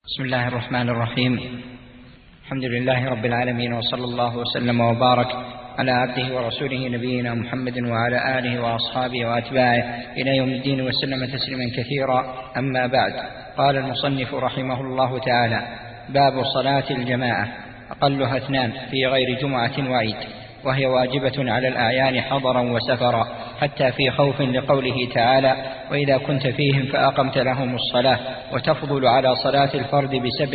بسم الله الرحمن الرحيم. الحمد لله رب العالمين، وصلى الله وسلم وبارك على عبده ورسوله نبينا محمد وعلى آله وأصحابه وأتباعه إلى يوم الدين، وسلم تسليما كثيرا. أما بعد، قال المصنف رحمه الله تعالى: باب صلاة الجماعة، أقلها 2 في غير جمعة وعيد، وهي واجبة على الأعيان حضرا وسفرا، حتى في خوف، لقوله تعالى: وإذا كنت فيهم فأقمت لهم الصلاة، وتفضل على صلاة الفرد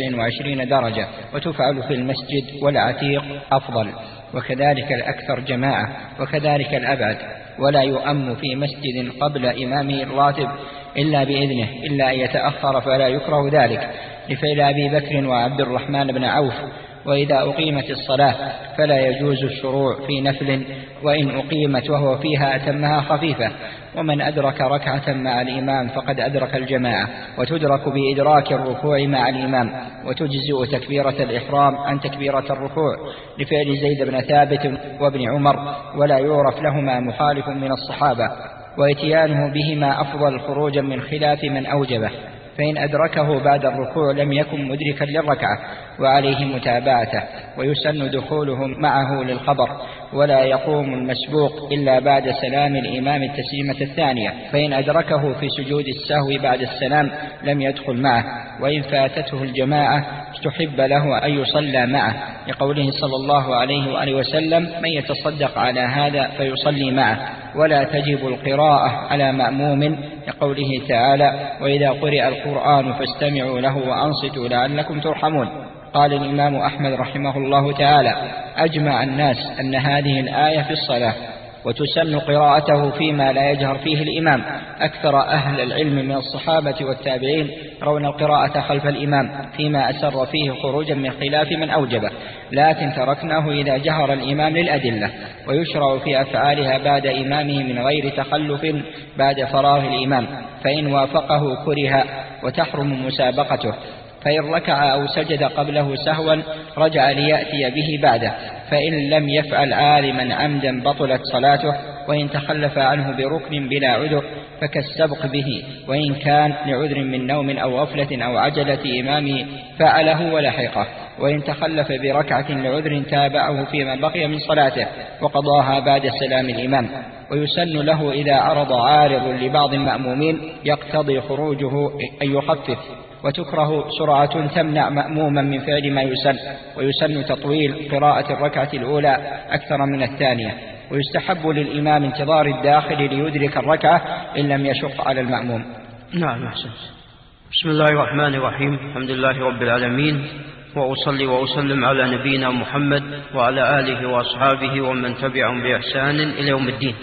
ب27 درجة، وتفعل في المسجد والعتيق أفضل، وكذلك الأكثر جماعة، وكذلك الأبعد. ولا يؤم في مسجد قبل إمامه الراتب إلا بإذنه، إلا أن يتأخر فلا يكره ذلك، لفعل أبي بكر وعبد الرحمن بن عوف. وإذا أقيمت الصلاة فلا يجوز الشروع في نفل، وإن أقيمت وهو فيها أتمها خفيفة. ومن أدرك ركعة مع الإمام فقد أدرك الجماعة، وتدرك بإدراك الركوع مع الإمام، وتجزئ تكبيرة الإحرام عن تكبيرة الركوع، لفعل زيد بن ثابت وابن عمر، ولا يعرف لهما مخالف من الصحابة، وإتيانه بهما أفضل خروجا من خلاف من أوجبه، فإن أدركه بعد الركوع لم يكن مدركا للركعة، وعليه متابعته، ويسن دخوله معه للخبر. ولا يقوم المسبوق إلا بعد سلام الإمام التسليمة الثانية، فإن أدركه في سجود السهو بعد السلام لم يدخل معه. وإن فاتته الجماعة استحب له أن يصلى معه، لقوله صلى الله عليه وآله وسلم: من يتصدق على هذا فيصلي معه. ولا تجب القراءة على مأموم، لقوله تعالى: وإذا قرئ القرآن فاستمعوا له وأنصتوا لعلكم ترحمون. قال الإمام أحمد رحمه الله تعالى: أجمع الناس أن هذه الآية في الصلاة، وتسن قراءته فيما لا يجهر فيه الإمام. أكثر أهل العلم من الصحابة والتابعين يرون القراءة خلف الإمام فيما أسر فيه خروجا من خلاف من أوجبه، لكن تركناه إذا جهر الإمام للأدلة. ويشرع في أفعالها بعد إمامه من غير تخلف بعد فراغ الإمام، فإن وافقه كره، وتحرم مسابقته. فإن ركع أو سجد قبله سهوا رجع ليأتي به بعده، فإن لم يفعل عالما عمدا بطلت صلاته. وإن تخلف عنه بركن بلا عذر فكالسبق به، وإن كان لعذر من نوم أو غفلة أو عجلة إمامه فعله ولحقه. وإن تخلف بركعة لعذر تابعه فيما بقي من صلاته، وقضاها بعد سلام الإمام. ويسن له إذا عرض عارض لبعض المأمومين يقتضي خروجه أن يخفف، وتكره سرعة تمنع مأموما من فعل ما يسن. ويسن تطويل قراءة الركعة الأولى أكثر من الثانية. ويستحب للإمام انتظار الداخل ليدرك الركعة إن لم يشق على المأموم. نعم، أحسن. بسم الله الرحمن الرحيم. الحمد لله رب العالمين، وأصلي وأسلم على نبينا محمد وعلى آله وأصحابه ومن تبعهم بإحسان إلى يوم الدين.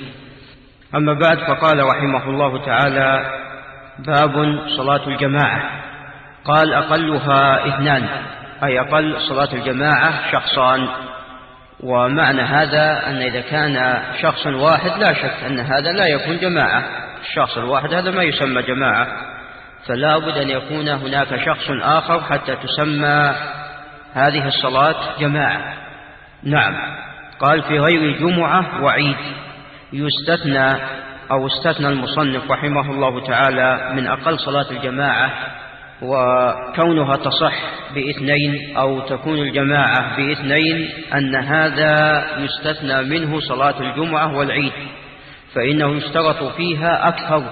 أما بعد، فقال رحمه الله تعالى: باب صلاة الجماعة. قال: أقلها 2، أي أقل صلاة الجماعة شخصان. ومعنى هذا أن إذا كان شخص واحد لا شك أن هذا لا يكون جماعة. الشخص الواحد هذا ما يسمى جماعة، فلا بد أن يكون هناك شخص آخر حتى تسمى هذه الصلاة جماعة. نعم. قال: في غير جمعة وعيد. يستثنى أو استثنى المصنف رحمه الله تعالى من أقل صلاة الجماعة، وكونها تصح ب2 أو تكون الجماعة ب2، أن هذا يستثنى منه صلاة الجمعة والعيد، فإنه يشترط فيها أكثر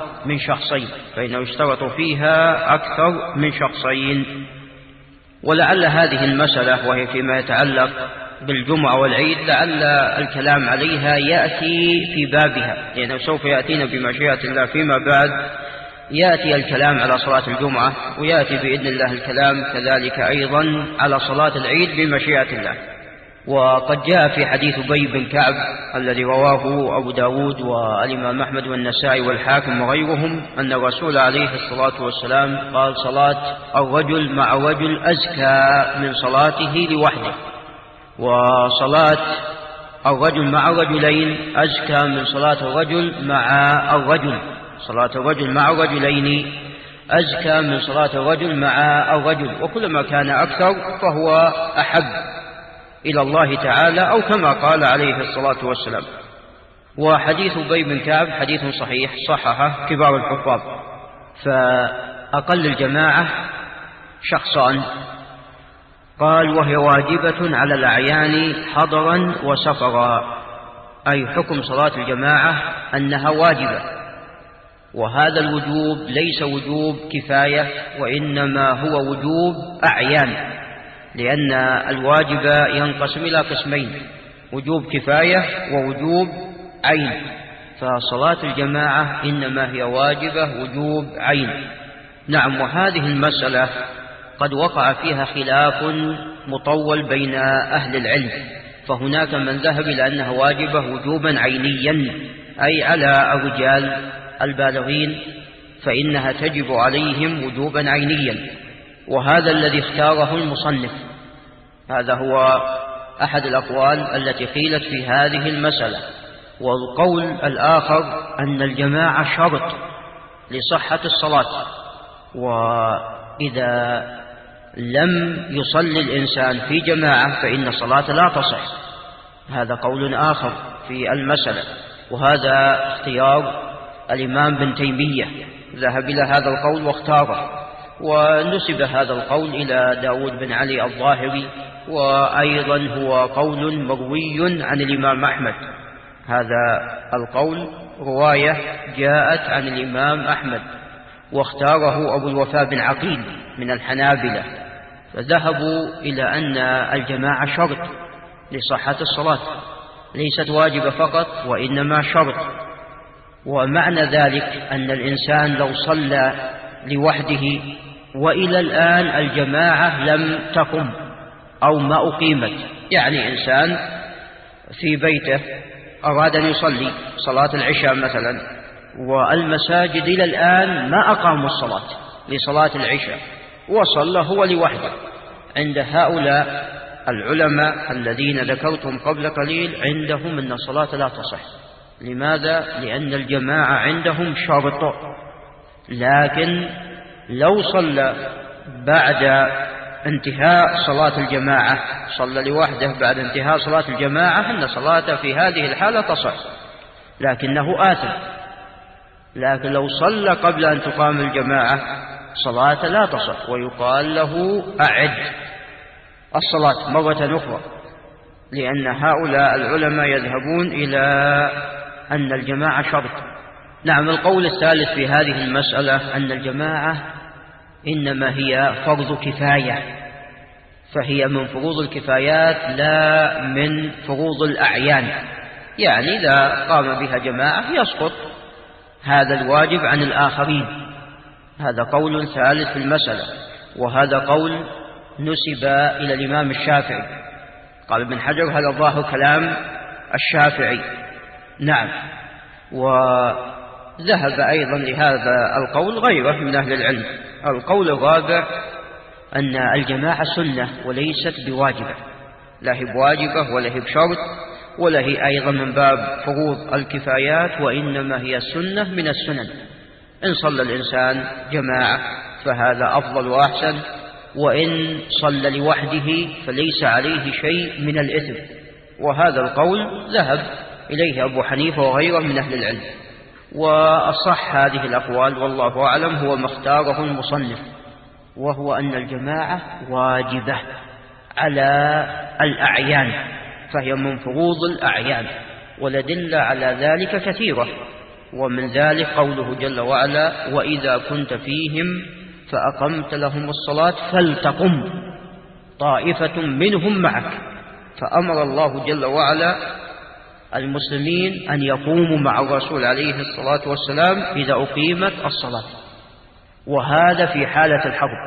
من شخصين. ولعل هذه المسألة، وهي فيما يتعلق بالجمعة والعيد، لعل الكلام عليها يأتي في بابها، لأنه سوف يأتينا بمشيئة الله فيما بعد، يأتي الكلام على صلاة الجمعة، ويأتي بإذن الله الكلام كذلك أيضا على صلاة العيد بمشيئة الله. وقد جاء في حديث أبي بن كعب الذي رواه أبو داود والإمام أحمد والنسائي والحاكم وغيرهم، أن الرسول عليه الصلاة والسلام قال: صلاة الرجل مع رجل أزكى من صلاته لوحده، وصلاة الرجل مع رجلين أزكى من صلاة الرجل مع الرجل. صلاة الرجل مع رجلين أزكى من صلاة الرجل مع الرجل، وكلما كان أكثر فهو أحب إلى الله تعالى، أو كما قال عليه الصلاة والسلام. وحديث أبي بن كعب حديث صحيح صححه كبار الحفاظ. فأقل الجماعة شخصان. قال: وهي واجبة على الأعيان حضرا وسفرا، أي حكم صلاة الجماعة أنها واجبة، وهذا الوجوب ليس وجوب كفاية، وإنما هو وجوب أعيان، لأن الواجب ينقسم إلى قسمين: وجوب كفاية ووجوب عين. فصلاة الجماعة إنما هي واجبة وجوب عين. نعم، وهذه المسألة قد وقع فيها خلاف مطول بين أهل العلم، فهناك من ذهب إلى أنها واجبة وجوبا عينيا، أي على الرجال البالغين فإنها تجب عليهم وجوبا عينيا، وهذا الذي اختاره المصنف. هذا هو أحد الأقوال التي قيلت في هذه المسألة. والقول الآخر أن الجماعة شرط لصحة الصلاة، وإذا لم يصلي الإنسان في جماعة فإن الصلاة لا تصح. هذا قول آخر في المسألة، وهذا اختيار الإمام بن تيمية، ذهب إلى هذا القول واختاره، ونسب هذا القول إلى داود بن علي الظاهري، وأيضا هو قول مروي عن الإمام أحمد. هذا القول رواية جاءت عن الإمام أحمد، واختاره أبو الوفاء بن عقيل من الحنابلة، فذهبوا إلى أن الجماعة شرط لصحة الصلاة، ليست واجبة فقط وإنما شرط. ومعنى ذلك أن الإنسان لو صلى لوحده وإلى الآن الجماعة لم تقم أو ما أقيمت، يعني إنسان في بيته أراد أن يصلي صلاة العشاء مثلا، والمساجد إلى الآن ما أقاموا الصلاة لصلاة العشاء، وصلى هو لوحده، عند هؤلاء العلماء الذين ذكرتهم قبل قليل عندهم أن الصلاة لا تصح. لماذا؟ لأن الجماعة عندهم شرط. لكن لو صلى بعد انتهاء صلاة الجماعة، صلى لوحده بعد انتهاء صلاة الجماعة، أن صلاته في هذه الحالة تصح، لكنه آثم. لكن لو صلى قبل أن تقام الجماعة صلاة لا تصح، ويقال له أعد الصلاة مرة أخرى، لأن هؤلاء العلماء يذهبون إلى أن الجماعة شرط. نعم، القول الثالث في هذه المسألة أن الجماعة إنما هي فرض كفاية، فهي من فروض الكفايات لا من فروض الأعيان، يعني إذا قام بها جماعة يسقط هذا الواجب عن الآخرين. هذا قول ثالث في المسألة، وهذا قول نسب إلى الإمام الشافعي. قال ابن حجر: هذا ظاهر كلام الشافعي. نعم، وذهب أيضا لهذا القول غيره من أهل العلم. القول الرابع أن الجماعة سنة وليست بواجبة، لا هي بواجبة ولا هي بشرط ولا هي أيضا من باب فروض الكفايات، وإنما هي سنة من السنن. إن صلى الإنسان جماعة فهذا أفضل وأحسن، وإن صلى لوحده فليس عليه شيء من الإثم. وهذا القول ذهب إليه أبو حنيفة وغيره من أهل العلم. وأصح هذه الأقوال والله أعلم هو ما اختاره المصنف، وهو أن الجماعة واجبة على الأعيان، فهي من فروض الأعيان، والأدلة على ذلك كثيرة، ومن ذلك قوله جل وعلا: وإذا كنت فيهم فأقمت لهم الصلاة فلتقم طائفة منهم معك. فأمر الله جل وعلا المسلمين أن يقوموا مع الرسول عليه الصلاة والسلام إذا أقيمت الصلاة، وهذا في حالة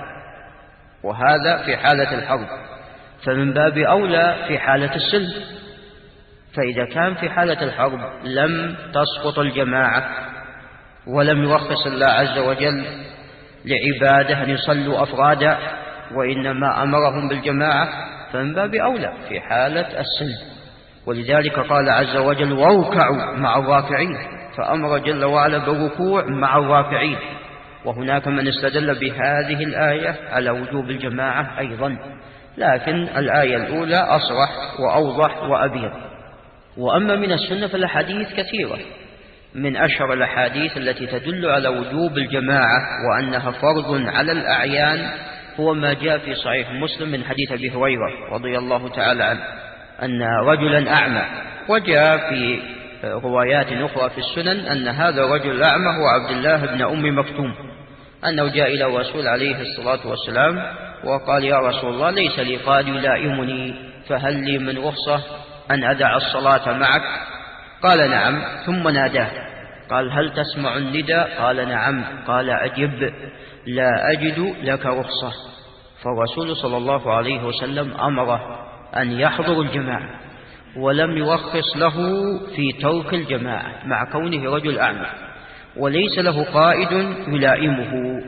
الحرب، فمن باب أولى في حالة السلم. فإذا كان في حالة الحرب لم تسقط الجماعة، ولم يرخص الله عز وجل لعباده أن يصلوا أفرادا، وإنما أمرهم بالجماعة، فمن باب أولى في حالة السلم. ولذلك قال عز وجل: واركعوا مع الراكعين، فأمر جل وعلا بالركوع مع الراكعين. وهناك من استدل بهذه الآية على وجوب الجماعة أيضا، لكن الآية الأولى أصرح وأوضح وأبين. وأما من السنة فالأحاديث كثيرة، من أشهر الأحاديث التي تدل على وجوب الجماعة وأنها فرض على الأعيان هو ما جاء في صحيح مسلم من حديث أبي هريرة رضي الله تعالى عنه أن رجلا أعمى، وجاء في روايات أخرى في السنن أن هذا الرجل الأعمى هو عبد الله بن أم مكتوم، أنه جاء إلى الرسول عليه الصلاة والسلام وقال: يا رسول الله، ليس لي قائد يلائمني، فهل لي من رخصة أن أدع الصلاة معك؟ قال: نعم. ثم ناداه قال: هل تسمع النداء؟ قال: نعم. قال: أجب، لا أجد لك رخصة. فالرسول صلى الله عليه وسلم أمره أن يحضر الجماعة، ولم يرخص له في ترك الجماعة مع كونه رجل أعمى وليس له قائد يلائمه.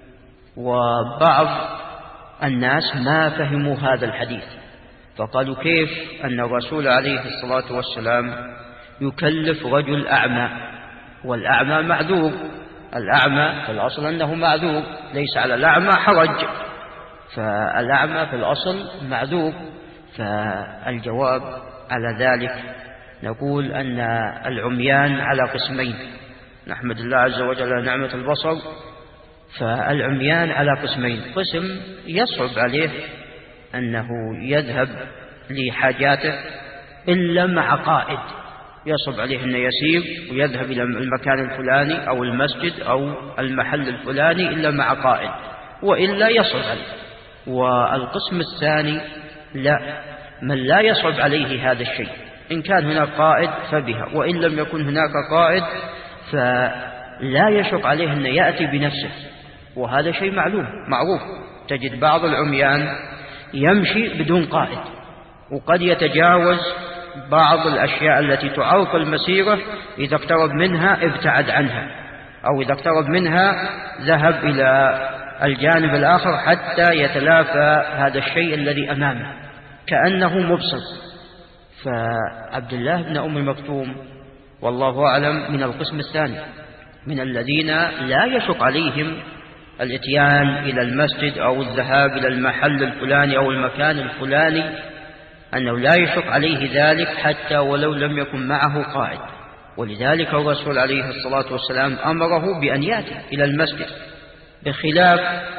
وبعض الناس ما فهموا هذا الحديث، فقالوا: كيف أن الرسول عليه الصلاة والسلام يكلف رجل أعمى والأعمى معذور؟ الأعمى في الأصل أنه معذور، ليس على الأعمى حرج، فالأعمى في الأصل معذور. فالجواب على ذلك نقول أن العميان على قسمين، نحمد الله عز وجل على نعمة البصر. فالعميان على قسمين: قسم يصعب عليه أنه يذهب لحاجاته إلا مع قائد، يصعب عليه أنه يسير ويذهب إلى المكان الفلاني أو المسجد أو المحل الفلاني إلا مع قائد، وإلا يصعب عليه. والقسم الثاني لا، من لا يصعب عليه هذا الشيء، إن كان هناك قائد فبها، وإن لم يكن هناك قائد فلا يشق عليه أن يأتي بنفسه، وهذا شيء معروف. تجد بعض العميان يمشي بدون قائد، وقد يتجاوز بعض الأشياء التي تعوق المسيرة، إذا اقترب منها ابتعد عنها، أو إذا اقترب منها ذهب إلى الجانب الآخر حتى يتلافى هذا الشيء الذي أمامه كأنه مبصر. فعبد الله بن أم مكتوم والله أعلم من القسم الثاني، من الذين لا يشق عليهم الاتيان إلى المسجد أو الذهاب إلى المحل الفلاني أو المكان الفلاني، أنه لا يشق عليه ذلك حتى ولو لم يكن معه قائد. ولذلك الرسول عليه الصلاة والسلام أمره بأن يأتي إلى المسجد، بخلاف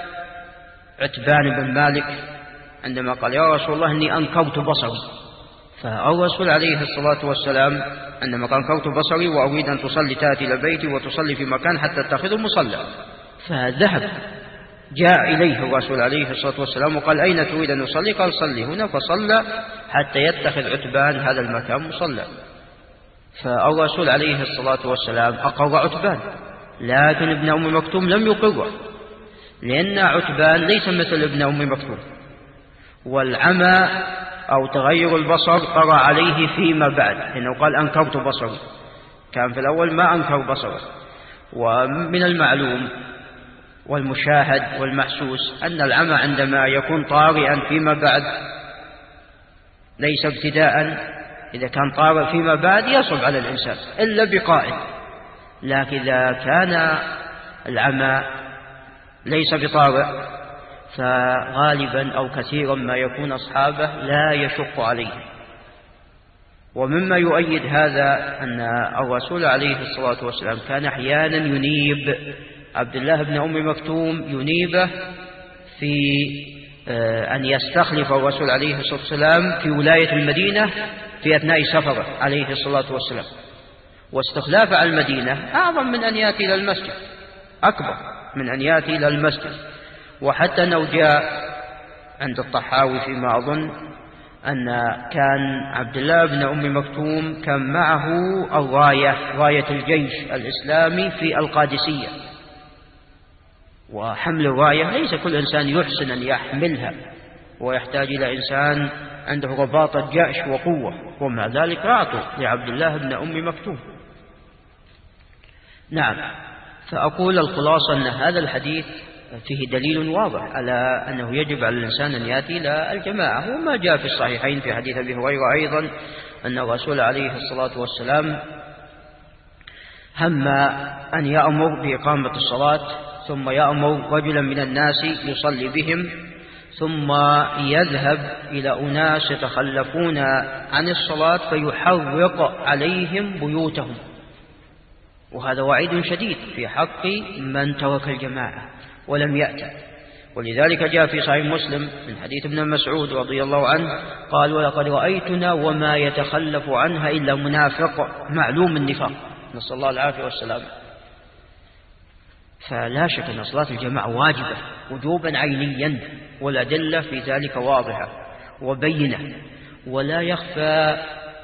عتبان بن مالك عندما قال: يا رسول الله، إني أنكرت بصري. فالرسول عليه الصلاة والسلام عندما قال: أنكرت بصري وأريد أن تصلي، تأتي إلى بيتي وتصلي في مكان حتى تتخذه مصلى. فذهب، جاء إليه الرسول عليه الصلاة والسلام وقال: أين تريد أن نصلي؟ قال: صلي هنا. فصلى حتى يتخذ عتبان هذا المكان مصلى. فالرسول عليه الصلاة والسلام أقر عتبان، لكن ابن أم مكتوم لم يقره، لأن عتبان ليس مثل ابن أم مكتوم، والعمى أو تغير البصر طرأ عليه فيما بعد، إنه قال: أنكرت بصري، كان في الأول ما أنكر بصره. ومن المعلوم والمشاهد والمحسوس أن العمى عندما يكون طارئا فيما بعد ليس ابتداء، إذا كان طارئ فيما بعد يصعب على الإنسان إلا بقائد، لكن إذا كان العمى ليس بطارئ فغالبا أو كثيرا ما يكون أصحابه لا يشق عليه. ومما يؤيد هذا أن الرسول عليه الصلاة والسلام كان أحيانا ينيب عبد الله بن أم مكتوم، ينيبه في أن يستخلف الرسول عليه الصلاة والسلام في ولاية المدينة في أثناء سفره عليه الصلاة والسلام. واستخلاف على المدينة أعظم من أن يأتي إلى المسجد، أكبر من أن يأتي إلى المسجد. وحتى أنه جاء عند الطحاوي فيما أظن أن كان عبد الله بن أم مكتوم كان معه راية الجيش الإسلامي في القادسية، وحمل الراية ليس كل إنسان يحسن أن يحملها، ويحتاج إلى إنسان عنده رباطة جأش وقوة، ومع ذلك أعطوا لعبد الله بن أم مكتوم. نعم، فأقول الخلاصة أن هذا الحديث فيه دليل واضح على أنه يجب على الإنسان أن يأتي إلى الجماعة. وما جاء في الصحيحين في حديث أبي هريرة أيضا أن الرسول عليه الصلاة والسلام هم أن يأمر بإقامة الصلاة، ثم يأمر رجلا من الناس يصلي بهم، ثم يذهب إلى أناس يتخلفون عن الصلاة فيحرق عليهم بيوتهم. وهذا وعيد شديد في حق من ترك الجماعة ولم يأتي. ولذلك جاء في صحيح مسلم من حديث ابن مسعود رضي الله عنه قال: ولقد رأيتنا وما يتخلف عنها إلا منافق معلوم النفاق، نسأل الله العافية والسلام. فلا شك أن صلاة الجماعة واجبة وجوبا عينيا، والأدلة في ذلك واضحة وبينة، ولا يخفى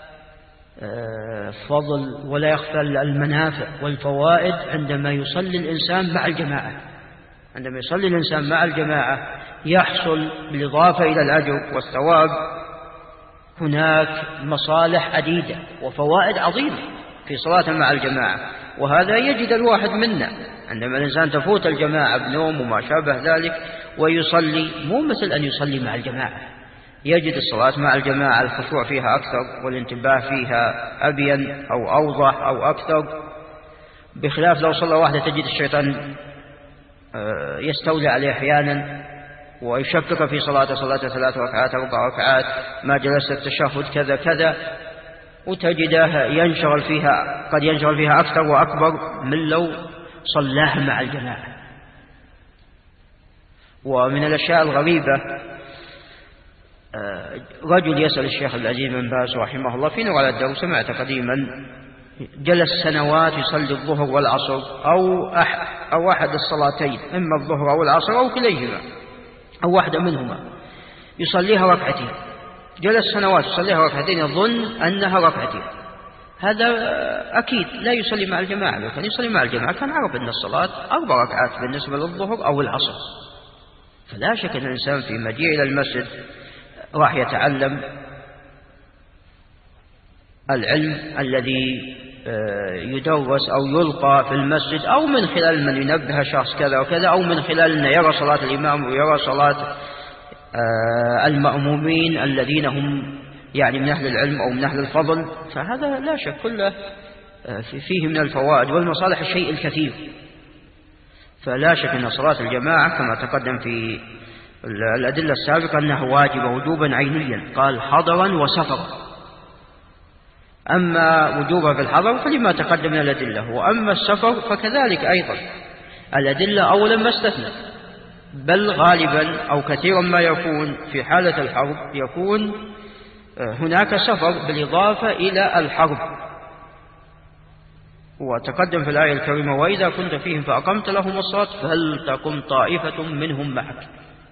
فضل ولا يخفى المنافع والفوائد عندما يصلي الإنسان مع الجماعة. عندما يصلي الإنسان مع الجماعة يحصل بالإضافة إلى الأجر والثواب هناك مصالح عديدة وفوائد عظيمة في صلاة مع الجماعة، وهذا يجد الواحد منا عندما الإنسان تفوت الجماعة بنوم وما شابه ذلك ويصلي، مو مثل أن يصلي مع الجماعة، يجد الصلاة مع الجماعة الخشوع فيها أكثر والانتباه فيها أبين أو أوضح أو أكثر، بخلاف لو صلى واحدة تجد الشيطان يستولي عليه أحيانا ويشكك في صلاة 3 ركعات 4 ركعات، ما جلست التشهد كذا كذا، وتجده ينشغل فيها، قد ينشغل فيها أكثر وأكبر من لو صلاها مع الجماعة. ومن الأشياء الغريبة رجل يسأل الشيخ العزيز بن باز رحمه الله في نوع الدرس، سمعت قديما جلس سنوات يصلي الظهر والعصر أو أحد الصلاتين، إما الظهر أو العصر أو كليهما أو واحدة منهما، يصليها ركعتين، جلس سنوات يصليها ركعتين يظن أنها ركعتين. هذا أكيد لا يصلي مع الجماعة، لو كان يصلي مع الجماعة كان عرف أن الصلاة 4 ركعات بالنسبة للظهر أو العصر. فلا شك أن الإنسان في مجيء إلى المسجد راح يتعلم العلم الذي يدرس أو يلقى في المسجد، أو من خلال من ينبه شخص كذا وكذا، أو من خلال أن يرى صلاة الإمام ويرى صلاة المأمومين الذين هم يعني من أهل العلم أو من أهل الفضل. فهذا لا شك كله فيه من الفوائد والمصالح الشيء الكثير. فلا شك أن صلاة الجماعة كما تقدم في الأدلة السابقة أنها واجبة وجوبا عينيا، قال حضرا وسفرا. أما وجوبها في الحضر فلما تقدم من الأدلة، وأما السفر فكذلك أيضا الأدلة أولا ما استثنى، بل غالبا أو كثيرا ما يكون في حالة الحرب يكون هناك سفر بالإضافة إلى الحرب. وتقدم في الآية الكريمة: وإذا كنت فيهم فأقمت لهم الصلاة فلتقم طائفة منهم معك.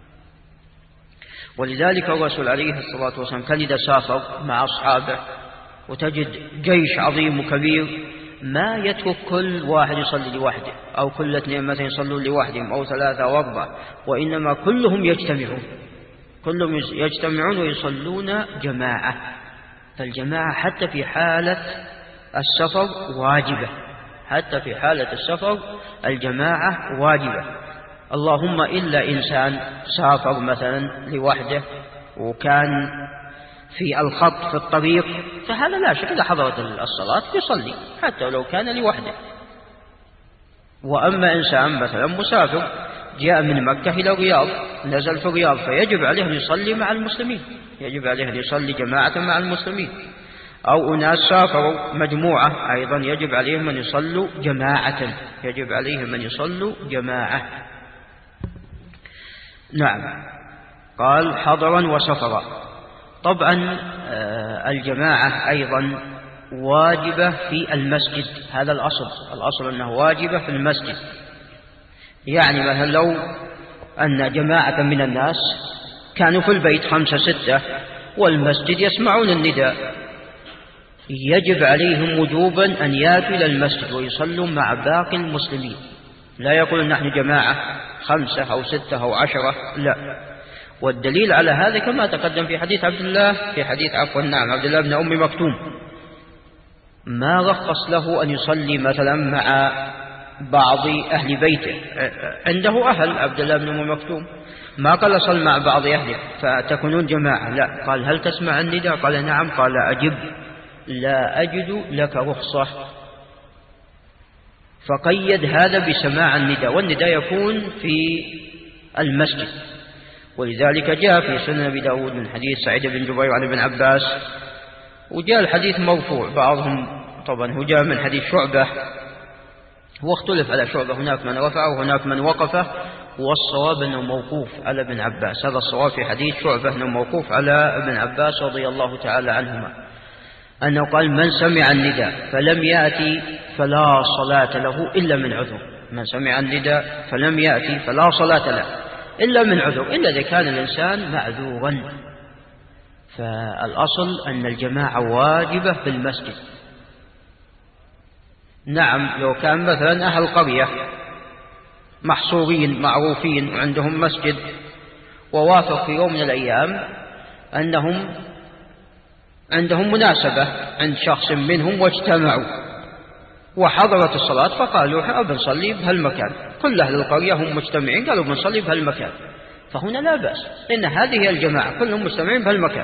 ولذلك الرسول عليه الصلاة والسلام كان إذا سافر مع أصحابه وتجد جيش عظيم وكبير ما يترك كل واحد يصلي لوحده أو كل 2 مثلا يصلون لوحدهم أو 3 أو 4، وإنما كلهم يجتمعون ويصلون جماعة. فالجماعة حتى في حالة السفر واجبة، حتى في حالة السفر الجماعة واجبة. اللهم إلا إنسان سافر مثلا لوحده وكان في الخط في الطريق، فهذا لا شك إذا حضرت الصلاة يصلي حتى لو كان لوحده. وأما إنسان مثلا مسافر جاء من مكة إلى الرياض، نزل في الرياض، فيجب عليه أن يصلي مع المسلمين، يجب عليه أن يصلي جماعة مع المسلمين. أو أناس سافروا مجموعة أيضا يجب عليهم أن يصلوا جماعة، يجب عليهم أن يصلوا جماعة. نعم، قال حضرا وسفرا. طبعا الجماعة أيضا واجبة في المسجد، هذا الأصل أنه واجبة في المسجد. يعني مثلا لو أن جماعة من الناس كانوا في البيت 5 6 والمسجد يسمعون النداء، يجب عليهم وجوبا أن يأتوا إلى المسجد ويصلوا مع باقي المسلمين. لا يقول نحن جماعة 5 أو 6 أو 10، لا. والدليل على هذا كما تقدم في حديث عبد الله بن أم مكتوم، ما رخص له أن يصلي مثلا مع بعض أهل بيته، عنده أهل عبد الله بن أم مكتوم، ما قال صل مع بعض أهله فتكونون جماعة، لا، قال هل تسمع النداء؟ قال نعم، قال أجب، لا أجد لك رخصة. فقيد هذا بسماع النداء، والنداء يكون في المسجد. ولذلك جاء في سنن أبي داود من حديث سعيد بن جبير عن ابن عباس، وجاء الحديث مرفوع، بعضهم طبعا هو جاء من حديث شعبة واختلف على شعبة، هناك من رفعه وهناك من وقفه، والصواب أنه موقوف على ابن عباس. هذا الصواب في حديث شعبة أنه موقوف على ابن عباس رضي الله تعالى عنهما، أنه قال: من سمع النداء فلم يأتي فلا صلاة له إلا من عذر. من سمع النداء فلم يأتي فلا صلاة له إلا من عذر، إلا إذا كان الإنسان معذورا. فالأصل أن الجماعة واجبة في المسجد. نعم، لو كان مثلا أهل قرية محصورين معروفين وعندهم مسجد، ووافق في يوم من الأيام أنهم عندهم مناسبة عند شخص منهم واجتمعوا وحضرت الصلاة، فقالوا بنصلي بهالمكان، كل أهل القرية هم مجتمعين قالوا بنصلي بهالمكان، فهنا لا بأس، إن هذه الجماعة كلهم مجتمعين بهالمكان.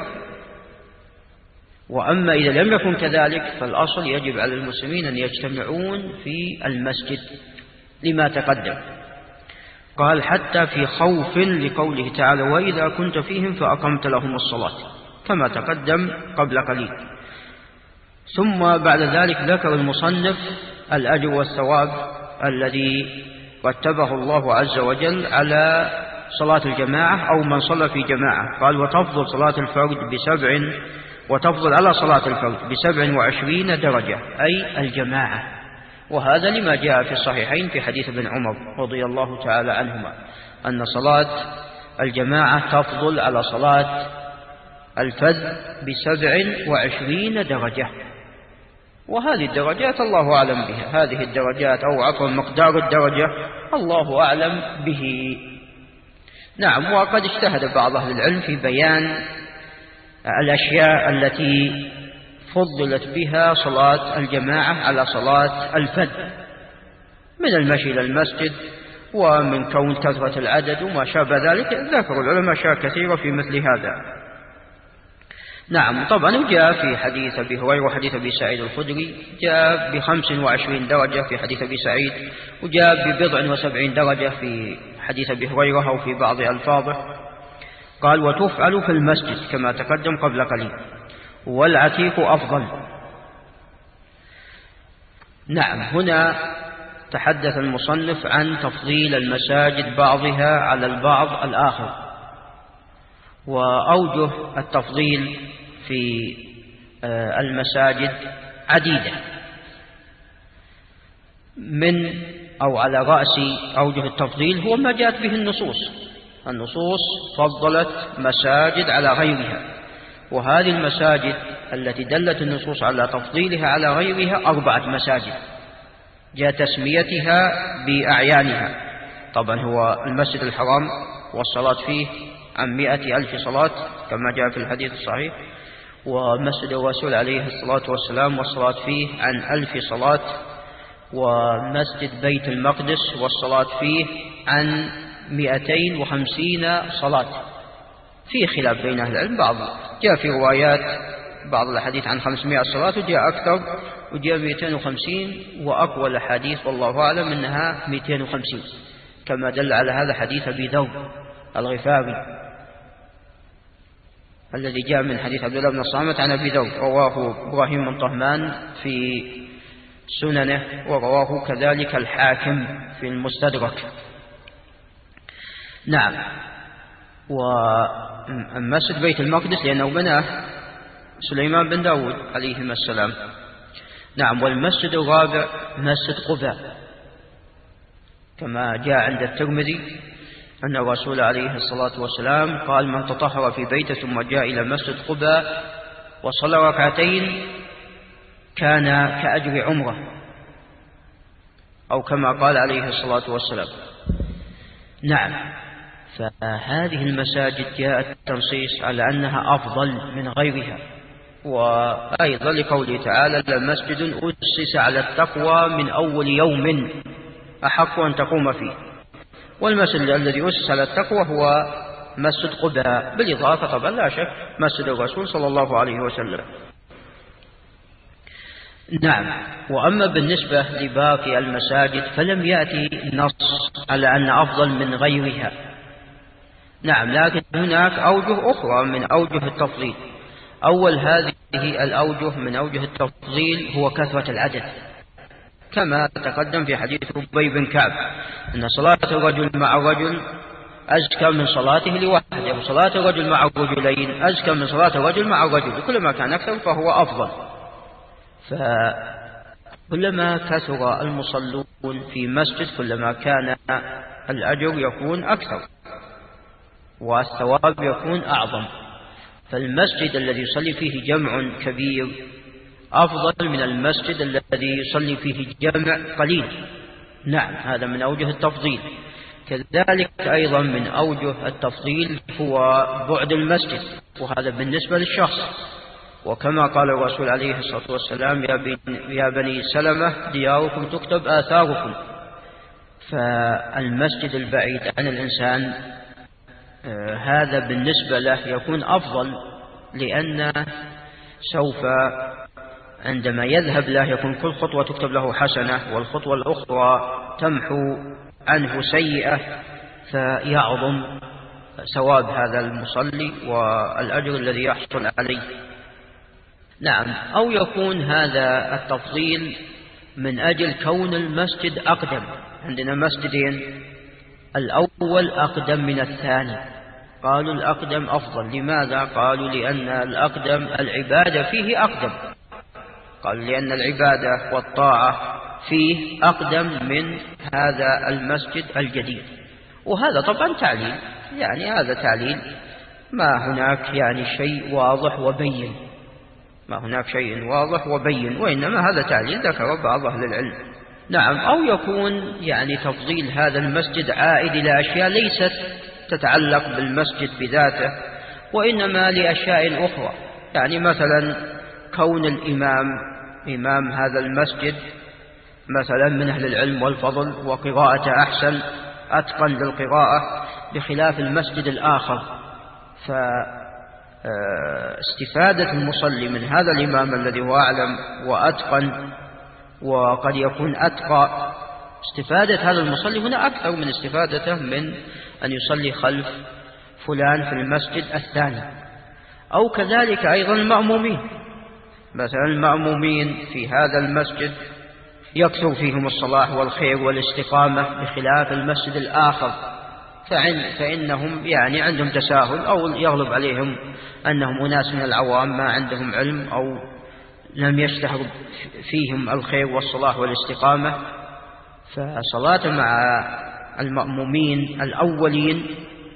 وأما إذا لم يكن كذلك فالأصل يجب على المسلمين أن يجتمعون في المسجد لما تقدم. قال: حتى في خوف، لقوله تعالى: وإذا كنت فيهم فأقمت لهم الصلاة، كما تقدم قبل قليل. ثم بعد ذلك ذكر المصنف الأجر والثواب الذي رتبه الله عز وجل على صلاة الجماعة أو من صلى في جماعة. قال: وتفضل صلاة الفرد وتفضل على صلاة الفرد ب27 درجة، أي الجماعة. وهذا لما جاء في الصحيحين في حديث ابن عمر رضي الله تعالى عنهما أن صلاة الجماعة تفضل على صلاة الفرد ب27 درجة. وهذه الدرجات الله أعلم بها، هذه الدرجات أو عفوا مقدار الدرجة الله أعلم به. نعم، وقد اجتهد بعض أهل العلم في بيان الأشياء التي فضلت بها صلاة الجماعة على صلاة الفرد، من المشي إلى المسجد ومن كون كثرة العدد وما شابه ذلك. ذكر العلماء أشياء كثيرة في مثل هذا. نعم، طبعا جاء في حديث أبي هريرة وحديث أبي سعيد الخدري جاء ب25 درجة في حديث أبي سعيد، وجاء ب70 درجة في حديث أبي هريرة أو في بعض ألفاظه. قال: وتفعل في المسجد كما تقدم قبل قليل، والعتيق أفضل. نعم، هنا تحدث المصنف عن تفضيل المساجد بعضها على البعض الآخر، وأوجه التفضيل في المساجد عديدة، من أو على رأس أوجه التفضيل هو ما جاءت به النصوص فضلت مساجد على غيرها، وهذه المساجد التي دلت النصوص على تفضيلها على غيرها 4 مساجد جاء تسميتها بأعيانها. طبعا هو المسجد الحرام والصلاة فيه عن 100,000 صلاة كما جاء في الحديث الصحيح، ومسجد الرسول عليه الصلاة والسلام والصلاة فيه عن 1000 صلاة، ومسجد بيت المقدس والصلاة فيه عن 250 صلاة. في خلاف بين أهل العلم، بعض جاء في روايات بعض الحديث عن 500 صلاة، وجاء أكثر وجاء 250، وأقوى الحديث والله أعلم أنها 250 كما دل على هذا حديث أبي ذر الغفاري الذي جاء من حديث عبد الله بن الصامت عن أبي ذر، رواه إبراهيم بن طهمان في سننه، ورواه كذلك الحاكم في المستدرك. نعم، ومسجد بيت المقدس لأنه بناه سليمان بن داود عليهما السلام. نعم، والمسجد الرابع مسجد قباء كما جاء عند الترمذي أن الرسول عليه الصلاة والسلام قال: من تطهر في بيته ثم جاء إلى مسجد قباء وصلى ركعتين كان كأجر عمره، أو كما قال عليه الصلاة والسلام. نعم، فهذه المساجد جاء التنصيص على أنها أفضل من غيرها، وأيضا لقوله تعالى: لمسجد أسس على التقوى من أول يوم أحق أن تقوم فيه. والمسجد الذي أسس على التقوى هو مسجد قباء، بالإضافة طبعا لا شك مسجد الرسول صلى الله عليه وسلم. نعم، وأما بالنسبة لباقي المساجد فلم يأتي نص على أن أفضل من غيرها. نعم، لكن هناك أوجه أخرى من أوجه التفضيل. أول هذه الأوجه من أوجه التفضيل هو كثرة العدد، كما تقدم في حديث أبي بن كعب أن صلاة الرجل مع الرجل أزكى من صلاته لوحده، وصلاة الرجل مع الرجلين أزكى من صلاة الرجل مع الرجل، كلما كان أكثر فهو أفضل. فكلما كثر المصلون في مسجد كلما كان الأجر يكون أكثر والثواب يكون أعظم. فالمسجد الذي يصلي فيه جمع كبير أفضل من المسجد الذي يصلي فيه جمع قليل. نعم، هذا من أوجه التفضيل. كذلك أيضا من أوجه التفضيل هو بعد المسجد، وهذا بالنسبة للشخص. وكما قال الرسول عليه الصلاة والسلام: يا بني سلمة دياركم تكتب آثاركم. فالمسجد البعيد عن الإنسان هذا بالنسبة له يكون أفضل، لأن سوف عندما يذهب له يكون كل خطوة تكتب له حسنة، والخطوة الأخرى تمحو عنه سيئة، فيعظم ثواب هذا المصلي والأجر الذي يحصل عليه. نعم، أو يكون هذا التفضيل من أجل كون المسجد أقدم. عندنا مسجدين، الأول أقدم من الثاني، قالوا الأقدم أفضل. لماذا؟ قالوا لأن الأقدم العبادة فيه أقدم، قالوا لأن العبادة والطاعة فيه أقدم من هذا المسجد الجديد. وهذا طبعا تعليل، يعني هذا تعليل، ما هناك يعني شيء واضح وبين، ما هناك شيء واضح وبين، وإنما هذا تعليل ذكر بعض أهل العلم. نعم، أو يكون يعني تفضيل هذا المسجد عائد إلى أشياء ليست تتعلق بالمسجد بذاته، وإنما لأشياء أخرى. يعني مثلا كون الإمام إمام هذا المسجد مثلا من أهل العلم والفضل، وقراءته أحسن أتقن للقراءة بخلاف المسجد الآخر، فاستفادة المصلي من هذا الإمام الذي هو أعلم وأتقن وقد يكون أتقى، استفادة هذا المصلي هنا أكثر من استفادته من أن يصلي خلف فلان في المسجد الثاني. أو كذلك أيضا المأمومين، مثلا المأمومين في هذا المسجد يكثر فيهم الصلاح والخير والاستقامة بخلاف المسجد الآخر، فإنهم يعني عندهم تساهل، أو يغلب عليهم أنهم أناس من العوام ما عندهم علم، أو لم يشتهر فيهم الخير والصلاح والاستقامة. فصلاة مع المأمومين الأولين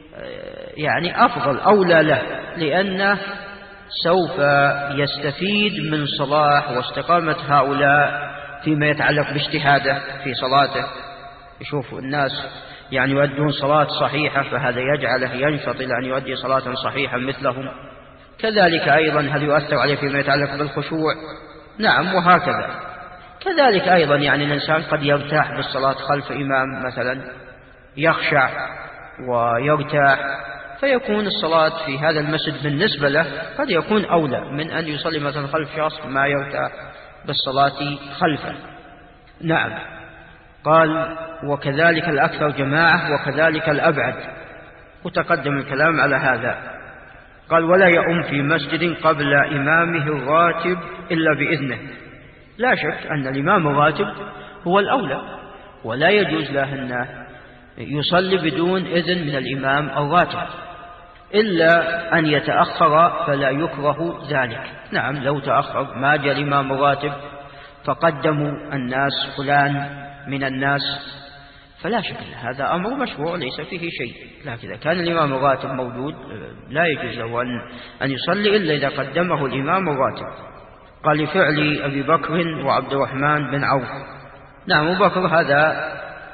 يعني أفضل، أولى له، لأنه سوف يستفيد من صلاح واستقامة هؤلاء فيما يتعلق باجتهاده في صلاته. يشوف الناس يعني يؤدون صلاة صحيحة، فهذا يجعله ينشط إلى أن يؤدي صلاة صحيحة مثلهم. كذلك أيضا هل يؤثر عليه فيما يتعلق بالخشوع؟ نعم، وهكذا. كذلك أيضا يعني الإنسان قد يرتاح بالصلاة خلف إمام، مثلا يخشع ويرتاح، فيكون الصلاة في هذا المسجد بالنسبة له قد يكون أولى من أن يصلي مثلا خلف شخص ما يرتاح بالصلاة خلفه. نعم، قال وكذلك الأكثر جماعة وكذلك الأبعد، وتقدم الكلام على هذا. قال ولا يؤم في مسجد قبل إمامه الراتب إلا بإذنه. لا شك أن الإمام الراتب هو الأولى، ولا يجوز له أن يصلي بدون إذن من الإمام الراتب، إلا أن يتأخر فلا يكره ذلك. نعم، لو تأخر ما جاء الإمام الراتب فقدموا الناس فلان من الناس فلا شك هذا أمر مشروع ليس فيه شيء. لكن إذا كان الإمام الراتب موجود لا يجوز له أن يصلي إلا إذا قدمه الإمام الراتب. قال لفعل أبي بكر وعبد الرحمن بن عوف. نعم، أبو بكر هذا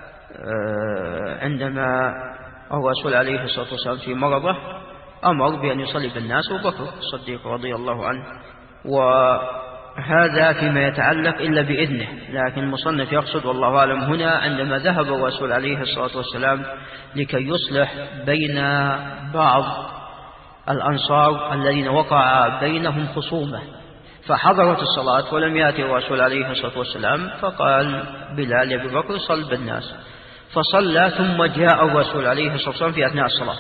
عندما الرسول عليه الصلاة والسلام في مرضه أمر بأن يصلي بالناس أبو بكر الصديق رضي الله عنه، وهذا فيما يتعلق إلا بإذنه. لكن المصنف يقصد والله أعلم هنا عندما ذهب الرسول عليه الصلاة والسلام لكي يصلح بين بعض الأنصار الذين وقع بينهم خصومة، فحضرت الصلاة ولم يأتي الرسول عليه الصلاة والسلام، فقال بلال يا أبي بكر صل بالناس، فصلى ثم جاء الرسول عليه الصلاة والسلام في أثناء الصلاة،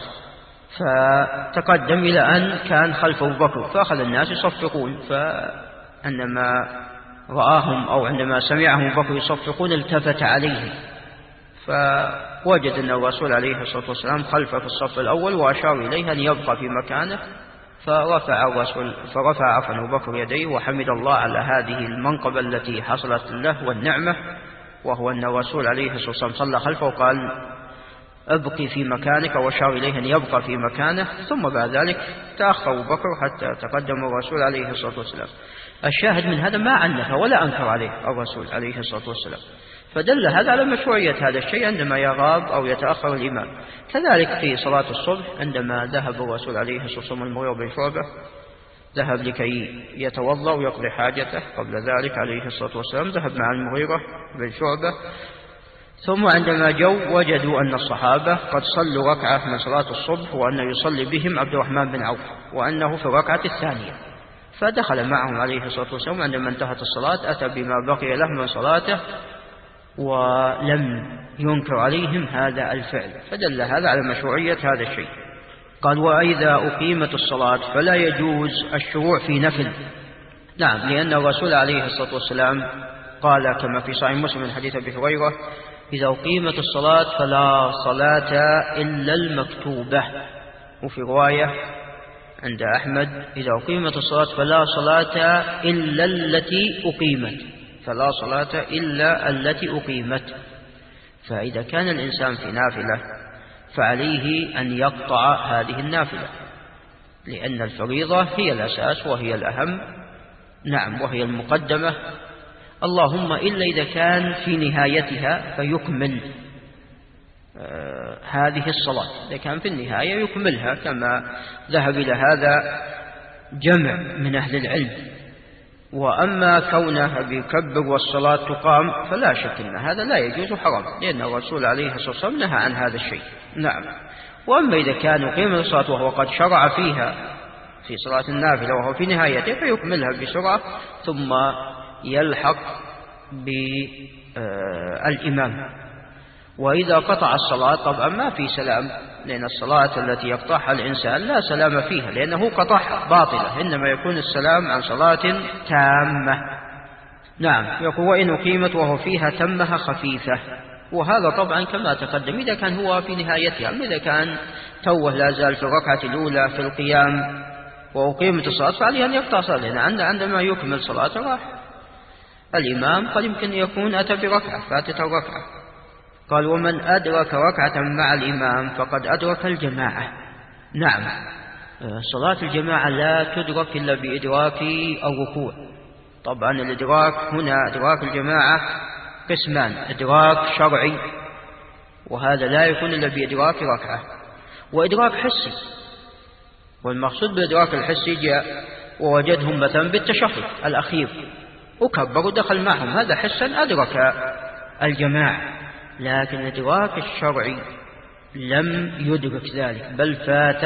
فتقدم إلى أن كان خلف أبو بكر، فأخذ الناس يصفقون، فعندما رآهم أو عندما سمعهم أبو بكر يصفقون التفت عليهم، فوجد أن الرسول عليه الصلاة والسلام خلفه في الصف الأول وأشار إليه أن يبقى في مكانه، فرفع أبو بكر يديه وحمد الله على هذه المنقبة التي حصلت له والنعمة، وهو أن الرسول عليه الصلاة والسلام صلى خلفه وقال ابقي في مكانك، وأشار إليه أن يبقى في مكانه. ثم بعد ذلك تأخر أبو بكر حتى تقدم الرسول عليه الصلاة والسلام. الشاهد من هذا ما عنف ولا أنكر عليه الرسول عليه الصلاة والسلام، فدل هذا على مشروعية هذا الشيء عندما يغاب أو يتأخر الإمام. كذلك في صلاة الصبح عندما ذهب الرسول عليه الصلاة والسلام المغيرة بن شعبة ذهب لكي يتوضأ ويقضي حاجته، قبل ذلك عليه الصلاة والسلام ذهب مع المغيرة بن شعبة، ثم عندما جو وجدوا أن الصحابة قد صلوا ركعة من صلاة الصبح وأن يصلي بهم عبد الرحمن بن عوف وأنه في الركعة الثانية، فدخل معهم عليه الصلاة والسلام. عندما انتهت الصلاة أتى بما بقي له من صلاته ولم ينكر عليهم هذا الفعل، فدل هذا على مشروعية هذا الشيء. قال وإذا أقيمت الصلاة فلا يجوز الشروع في نفل. نعم، لأن الرسول عليه الصلاة والسلام قال كما في صحيح مسلم من حديث أبي هريرة إذا أقيمت الصلاة فلا صلاة إلا المكتوبة، وفي رواية عند أحمد إذا أقيمت الصلاة فلا صلاة إلا التي أقيمت، فلا صلاة إلا التي أقيمت. فإذا كان الإنسان في نافلة فعليه أن يقطع هذه النافلة، لأن الفريضة هي الأساس وهي الأهم، نعم، وهي المقدمة، اللهم إلا إذا كان في نهايتها فيكمل هذه الصلاة، إذا كان في النهاية يكملها، كما ذهب إلى هذا جمع من أهل العلم. وأما كونه بيكبر والصلاة تقام فلا شك أن هذا لا يجوز حرام، لأن الرسول عليه الصلاة والسلام نهى عن هذا الشيء. نعم. وأما إذا كان يقيم الصلاة وهو قد شرع فيها في صلاة النافلة وهو في نهايته فيكملها بسرعة ثم يلحق بالإمام. وإذا قطع الصلاة طبعا ما في سلام، لأن الصلاة التي يقطعها الإنسان لا سلام فيها، لأنه قطعها باطلة، إنما يكون السلام عن صلاة تامة. نعم، يقول وإن أقيمت وهو فيها تمها خفيفة، وهذا طبعا كما تقدم إذا كان هو في نهايتها، أما إذا كان توه لا زال في الركعة الأولى في القيام وأقيمت الصلاة فعليه أن يقطع صلاة، لأن عندما يكمل صلاة راح الإمام قد يمكن يكون أتى بركعة فاتت الركعة. قال ومن أدرك ركعة مع الإمام فقد أدرك الجماعة. نعم، صلاة الجماعة لا تدرك إلا بإدراك الركوع. طبعا الإدراك هنا إدراك الجماعة قسمان، إدراك شرعي وهذا لا يكون إلا بإدراك ركعة، وإدراك حسي، والمقصود بالإدراك الحسي جاء ووجدهم مثلا بالتشهد الأخير وكبر ودخل معهم، هذا حسا أدرك الجماعة. لكن الإدراك الشرعي لم يدرك ذلك، بل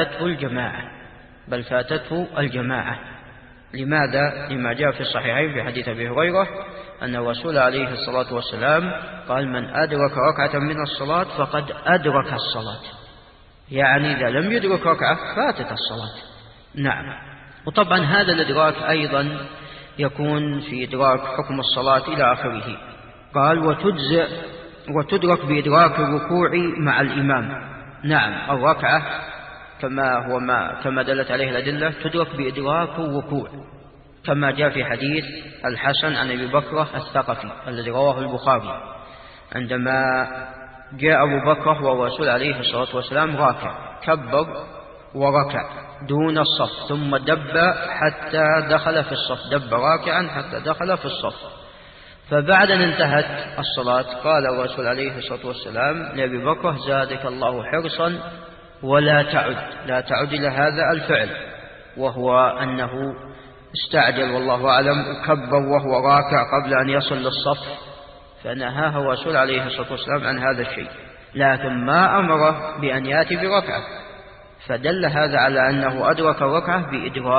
فاتته الجماعة. لماذا؟ لما جاء في الصحيحين في حديث أبي هريرة أن الرسول عليه الصلاة والسلام قال من أدرك ركعة من الصلاة فقد أدرك الصلاة، يعني إذا لم يدرك ركعة فاتت الصلاة. نعم. وطبعا هذا الإدراك أيضا يكون في إدراك حكم الصلاة إلى آخره. قال وتدرك بإدراك الركوع مع الإمام. نعم، الركعة كما دلت عليه الأدلة تدرك بإدراك الركوع، كما جاء في حديث الحسن عن أبي بكر الثقفي الذي رواه البخاري، عندما جاء أبو بكر والرسول عليه الصلاة والسلام راكع كبر وركع دون الصف ثم دب حتى دخل في الصف، دب راكعا حتى دخل في الصف. فبعد أن انتهت الصلاة قال الرسول عليه الصلاة والسلام لأبي بكر زادك الله حرصا ولا تعد إلى هذا الفعل، وهو أنه استعجل والله أعلم وكبر وهو راكع قبل أن يصل للصف، فنهاه الرسول عليه الصلاة والسلام عن هذا الشيء، لكن ما أمره بأن يأتي بركعة، فدل هذا على أنه أدرك الركعة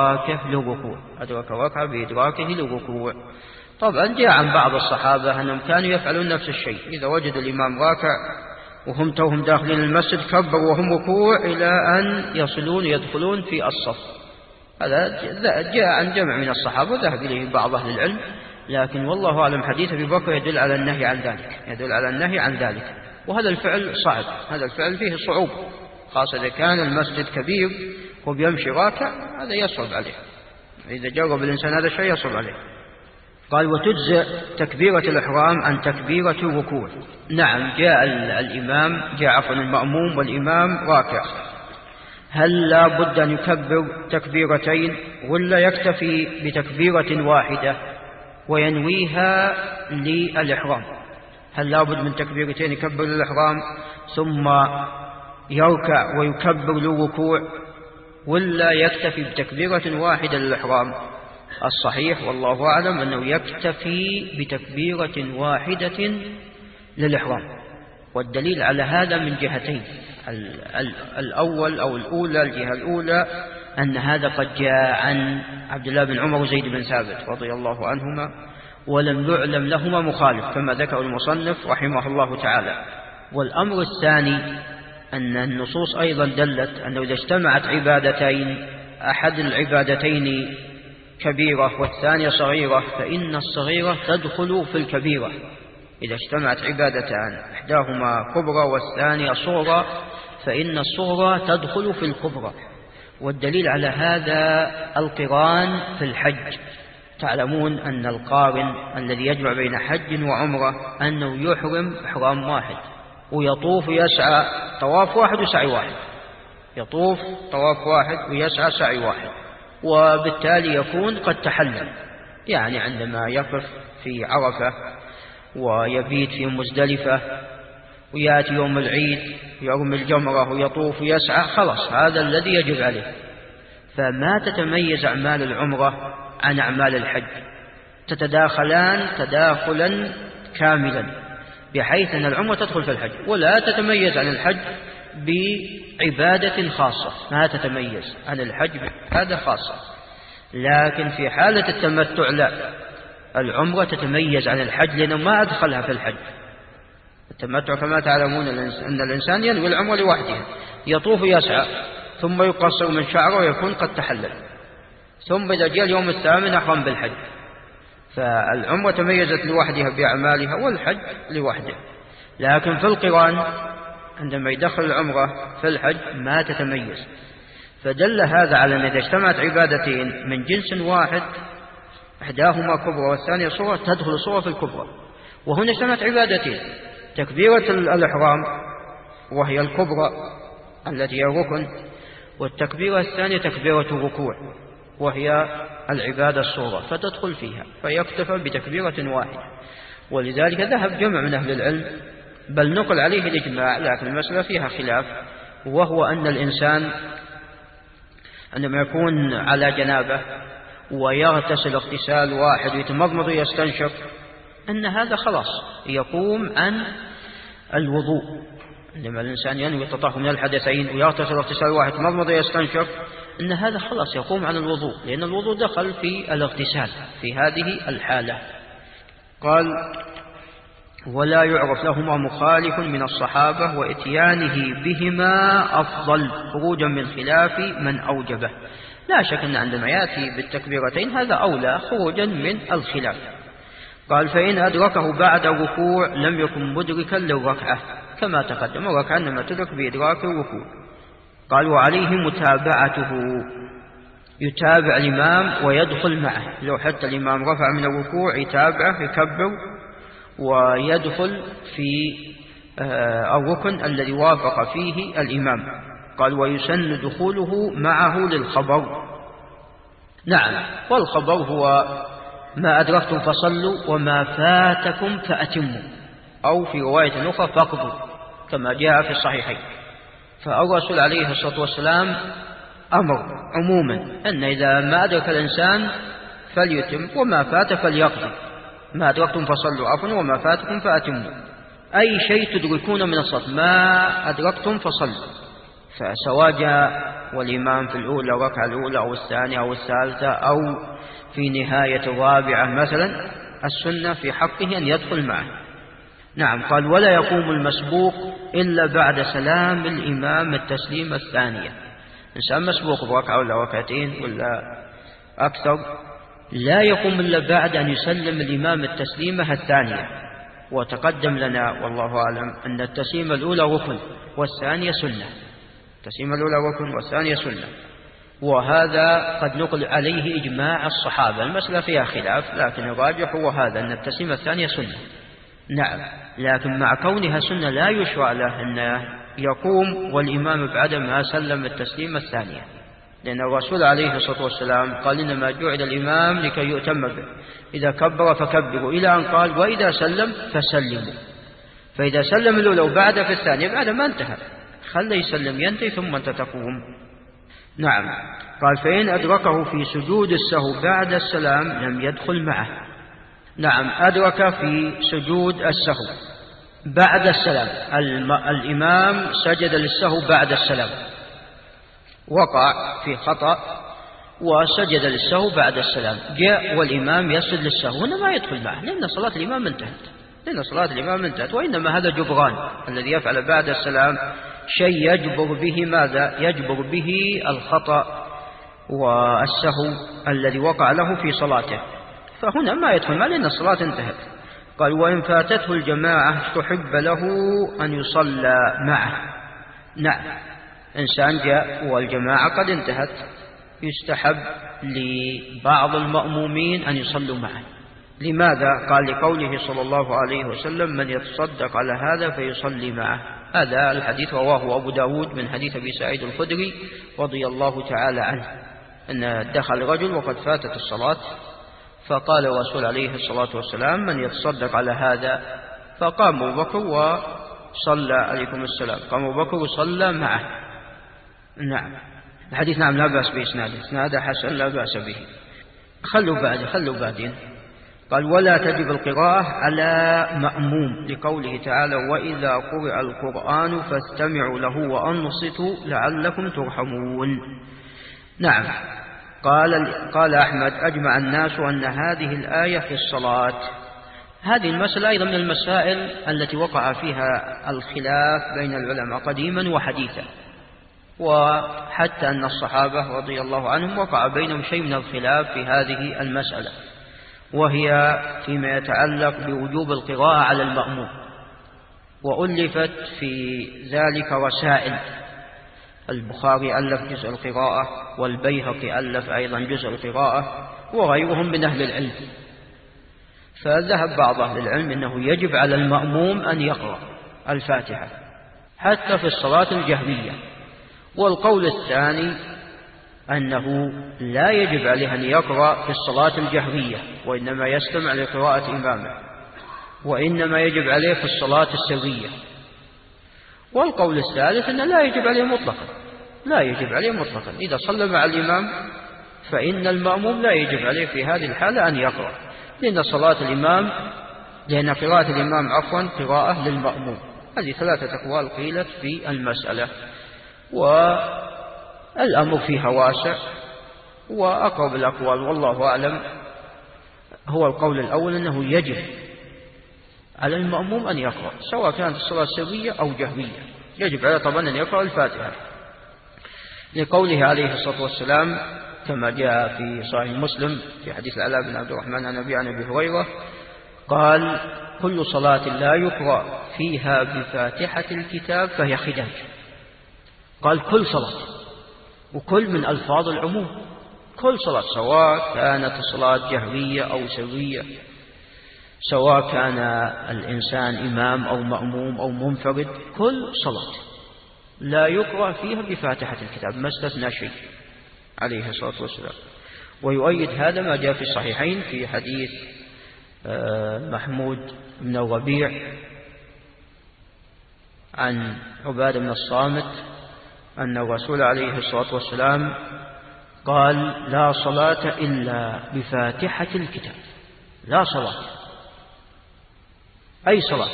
بإدراكه للركوع. طبعا جاء عن بعض الصحابة أنهم كانوا يفعلون نفس الشيء، إذا وجدوا الإمام راكع وهم توهم داخلين المسجد كبروا وهم ركوع إلى أن يدخلون في الصف. هذا جاء عن جمع من الصحابة وذهب إليه بعض أهل العلم، لكن والله أعلم حديث أبي بكر يدل على النهي عن ذلك، وهذا الفعل صعب، هذا الفعل فيه صعوبة، خاصة إذا كان المسجد كبير وبيمشي راكع، هذا يصعب عليه، إذا جرب الإنسان هذا الشيء يصعب عليه. قال وتجزئ تكبيرة الإحرام عن تكبيرة الركوع. نعم، جاء المأموم والإمام راكع، هل لا بد أن يكبر تكبيرتين ولا يكتفي بتكبيرة واحدة وينويها للإحرام؟ هل لا بد من تكبيرتين يكبر للإحرام ثم يركع ويكبر للركوع، ولا يكتفي بتكبيرة واحدة للإحرام؟ الصحيح والله أعلم أنه يكتفي بتكبيرة واحدة للإحرام، والدليل على هذا من جهتين. الجهة الأولى أن هذا قد جاء عن عبد الله بن عمر وزيد بن ثابت رضي الله عنهما، ولم يعلم لهما مخالف كما ذكر المصنف رحمه الله تعالى. والأمر الثاني أن النصوص أيضا دلت أنه إذا اجتمعت عبادتين، أحد العبادتين كبيرة والثانية صغيرة، فإن الصغيرة تدخل في الكبيرة. إذا اجتمعت عبادتان إحداهما كبرى والثانية صغرى، فإن الصغرى تدخل في الكبرى. والدليل على هذا القران في الحج. تعلمون أن القارن الذي يجمع بين حج وعمرة أنه يحرم إحرام واحد، ويطوف يسعى طواف واحد وسعي واحد، يطوف طواف واحد ويسعى سعي واحد، وبالتالي يكون قد تحلل. يعني عندما يقف في عرفة ويبيت في مزدلفة ويأتي يوم العيد يرمي الجمرة ويطوف ويسعى، خلاص هذا الذي يجب عليه. فما تتميز أعمال العمرة عن أعمال الحج، تتداخلان تداخلا كاملا، بحيث أن العمرة تدخل في الحج ولا تتميز عن الحج بعبادة خاصة، ما تتميز عن الحج بعبادة خاصة. لكن في حالة التمتع لا، العمرة تتميز عن الحج لأنه ما أدخلها في الحج. التمتع كما تعلمون أن الإنسان ينوي العمرة لوحدها، يطوف يسعى ثم يقصر من شعره ويكون قد تحلل، ثم إذا جاء اليوم الثامن أحرم بالحج. فالعمرة تميزت لوحدها بأعمالها والحج لوحده. لكن في القران عندما يدخل العمرة في الحج ما تتميز. فدل هذا على أن إذا اجتمعت عبادتين من جنس واحد إحداهما كبرى والثانية صغرى تدخل صغرى في الكبرى. وهنا اجتمعت عبادتين، تكبيرة الإحرام وهي الكبرى التي هي الركن، والتكبيرة الثانية تكبيرة الركوع وهي العبادة الصغرى، فتدخل فيها، فيكتفى بتكبيرة واحدة. ولذلك ذهب جمع من أهل العلم، بل نقل عليه الإجماع، لكن المسألة فيها خلاف، وهو أن الإنسان عندما يكون على جنابه ويغتسل اغتسال واحد ويتمضمض ويستنشق، أن هذا خلاص يقوم عن الوضوء. عندما الإنسان ينوي التطهر من الحدثين ويغتسل اغتسال واحد يتمضمض ويستنشق، أن هذا خلاص يقوم عن الوضوء، لأن الوضوء دخل في الاغتسال في هذه الحالة. قال ولا يعرف لهما مخالف من الصحابة، وإتيانه بهما أفضل خروجا من خلاف من أوجبه. لا شك أن عندما يأتي بالتكبيرتين هذا أولى خروجا من الخلاف. قال فإن أدركه بعد الركوع لم يكن مدركا للركعة، كما تقدم الركعة إنما تدرك بإدراك الركوع. قال وعليه متابعته، يتابع الإمام ويدخل معه، لو حتى الإمام رفع من الركوع يتابعه يكبر ويدخل في الركن الذي وافق فيه الإمام. قال ويسن دخوله معه للخبر. نعم، والخبر هو ما أدركتم فصلوا وما فاتكم فأتموا، أو في رواية أخرى فاقضوا كما جاء في الصحيحين. فالرسول عليه الصلاة والسلام أمر عموما أن إذا ما أدرك الإنسان فليتم وما فات فليقضي، ما أدركتم فصلوا عفوا وما فاتكم فأتموا، أي شيء تدركون من الصلاة ما أدركتم فصلوا. فسواء جاء والإمام في الأولى ركعة الأولى أو الثانية أو الثالثة أو في نهاية الرابعة مثلا، السنة في حقه أن يدخل معه. نعم. قال ولا يقوم المسبوق إلا بعد سلام الإمام التسليم الثانية. إنسان مسبوق بركعة ولا ركعتين ولا أكثر، لا يقوم إلا بعد أن يسلم الإمام التسليمة الثانية. وتقدم لنا والله أعلم أن التسليمة الأولى ركن والثانية سنة. التسليمة الأولى ركن والثانية سنة، وهذا قد نقل عليه إجماع الصحابة. المسألة فيها خلاف، لكن الراجح هو هذا، أن التسليمة الثانية سنة. نعم، لكن مع كونها سنة لا يشرع له أن يقوم والإمام بعد ما سلم التسليمة الثانية، لأن الرسول عليه الصلاة والسلام قال إنما جعل الإمام لكي يؤتم به، إذا كبر فكبروا، إلى أن قال وإذا سلم فسلموا. فإذا سلم الأولى وبعد في الثانية بعد ما انتهى، خلي يسلم ينتهي ثم أنت تقوم. نعم، قال فإن أدركه في سجود السهو بعد السلام لم يدخل معه. نعم، أدرك في سجود السهو بعد السلام، الإمام سجد للسهو بعد السلام، وقع في خطأ وسجد للسهو بعد السلام، جاء والإمام يسجد للسهو، هنا ما يدخل معه، لأن صلاة الإمام انتهت، وإنما هذا جبران. الذي يفعل بعد السلام شيء يجبر به ماذا؟ يجبر به الخطأ والسهو الذي وقع له في صلاته، فهنا ما يدخل معه لأن الصلاة انتهت. قال وإن فاتته الجماعة استحب له أن يصلى معه. نعم، إنسان جاء والجماعة قد انتهت، يستحب لبعض المأمومين أن يصلوا معه. لماذا؟ قال لقوله صلى الله عليه وسلم من يتصدق على هذا فيصلي معه. هذا الحديث رواه أبو داود من حديث أبي سعيد الخدري رضي الله تعالى عنه، أن دخل رجل وقد فاتت الصلاة، فقال الرسول عليه الصلاة والسلام من يتصدق على هذا، فقام أبو بكر وصلى عليكم السلام، قام أبو بكر وصلى معه. نعم، الحديث نعم لا بأس بإسناده، إسناده حسن لا بأس به. خلوا بعدين. قال ولا تجب القراءة على مأموم، لقوله تعالى وإذا قرئ القرآن فاستمعوا له وأنصتوا لعلكم ترحمون. نعم، قال أحمد أجمع الناس أن هذه الآية في الصلاة. هذه المسألة أيضا من المسائل التي وقع فيها الخلاف بين العلماء قديما وحديثا، وحتى أن الصحابة رضي الله عنهم وقع بينهم شيء من الخلاف في هذه المسألة، وهي فيما يتعلق بوجوب القراءة على المأموم. وألفت في ذلك رسائل، البخاري ألف جزء القراءة، والبيهقي ألف أيضا جزء القراءة، وغيرهم من أهل العلم. فذهب بعض أهل العلم أنه يجب على المأموم أن يقرأ الفاتحة حتى في الصلاة الجهرية، والقول الثاني أنه لا يجب عليه أن يقرأ في الصلاة الجهرية، وإنما يستمع لقراءة إمامه، وإنما يجب عليه في الصلاة السرية. والقول الثالث أنه لا يجب عليه مطلقا، إذا صلى مع الإمام فإن المأموم لا يجب عليه في هذه الحالة أن يقرأ، لأن قراءة الإمام قراءة للمأموم. هذه 3 أقوال قيلت في المسألة، والأمر فيها واسع، وأقرب الأقوال والله أعلم هو القول الأول أنه يجب على المأموم أن يقرأ، سواء كانت الصلاة سرية أو جهرية، يجب عليه طبعا أن يقرأ الفاتحة، لقوله عليه الصلاة والسلام كما جاء في صحيح مسلم في حديث العلاء بن عبد الرحمن عن أبي هريرة قال كل صلاة لا يقرأ فيها بفاتحة الكتاب فهي خداج. قال كل صلاة، وكل من ألفاظ العموم، كل صلاة سواء كانت الصلاة جهرية أو سرية، سواء كان الإنسان إمام أو مأموم أو منفرد، كل صلاة لا يقرأ فيها بفاتحة الكتاب، ما استثنى شيء عليه الصلاة والسلام. ويؤيد هذا ما جاء في الصحيحين في حديث محمود بن الربيع عن عبادة بن الصامت أن الرسول عليه الصلاة والسلام قال لا صلاة إلا بفاتحة الكتاب، لا صلاة، أي صلاة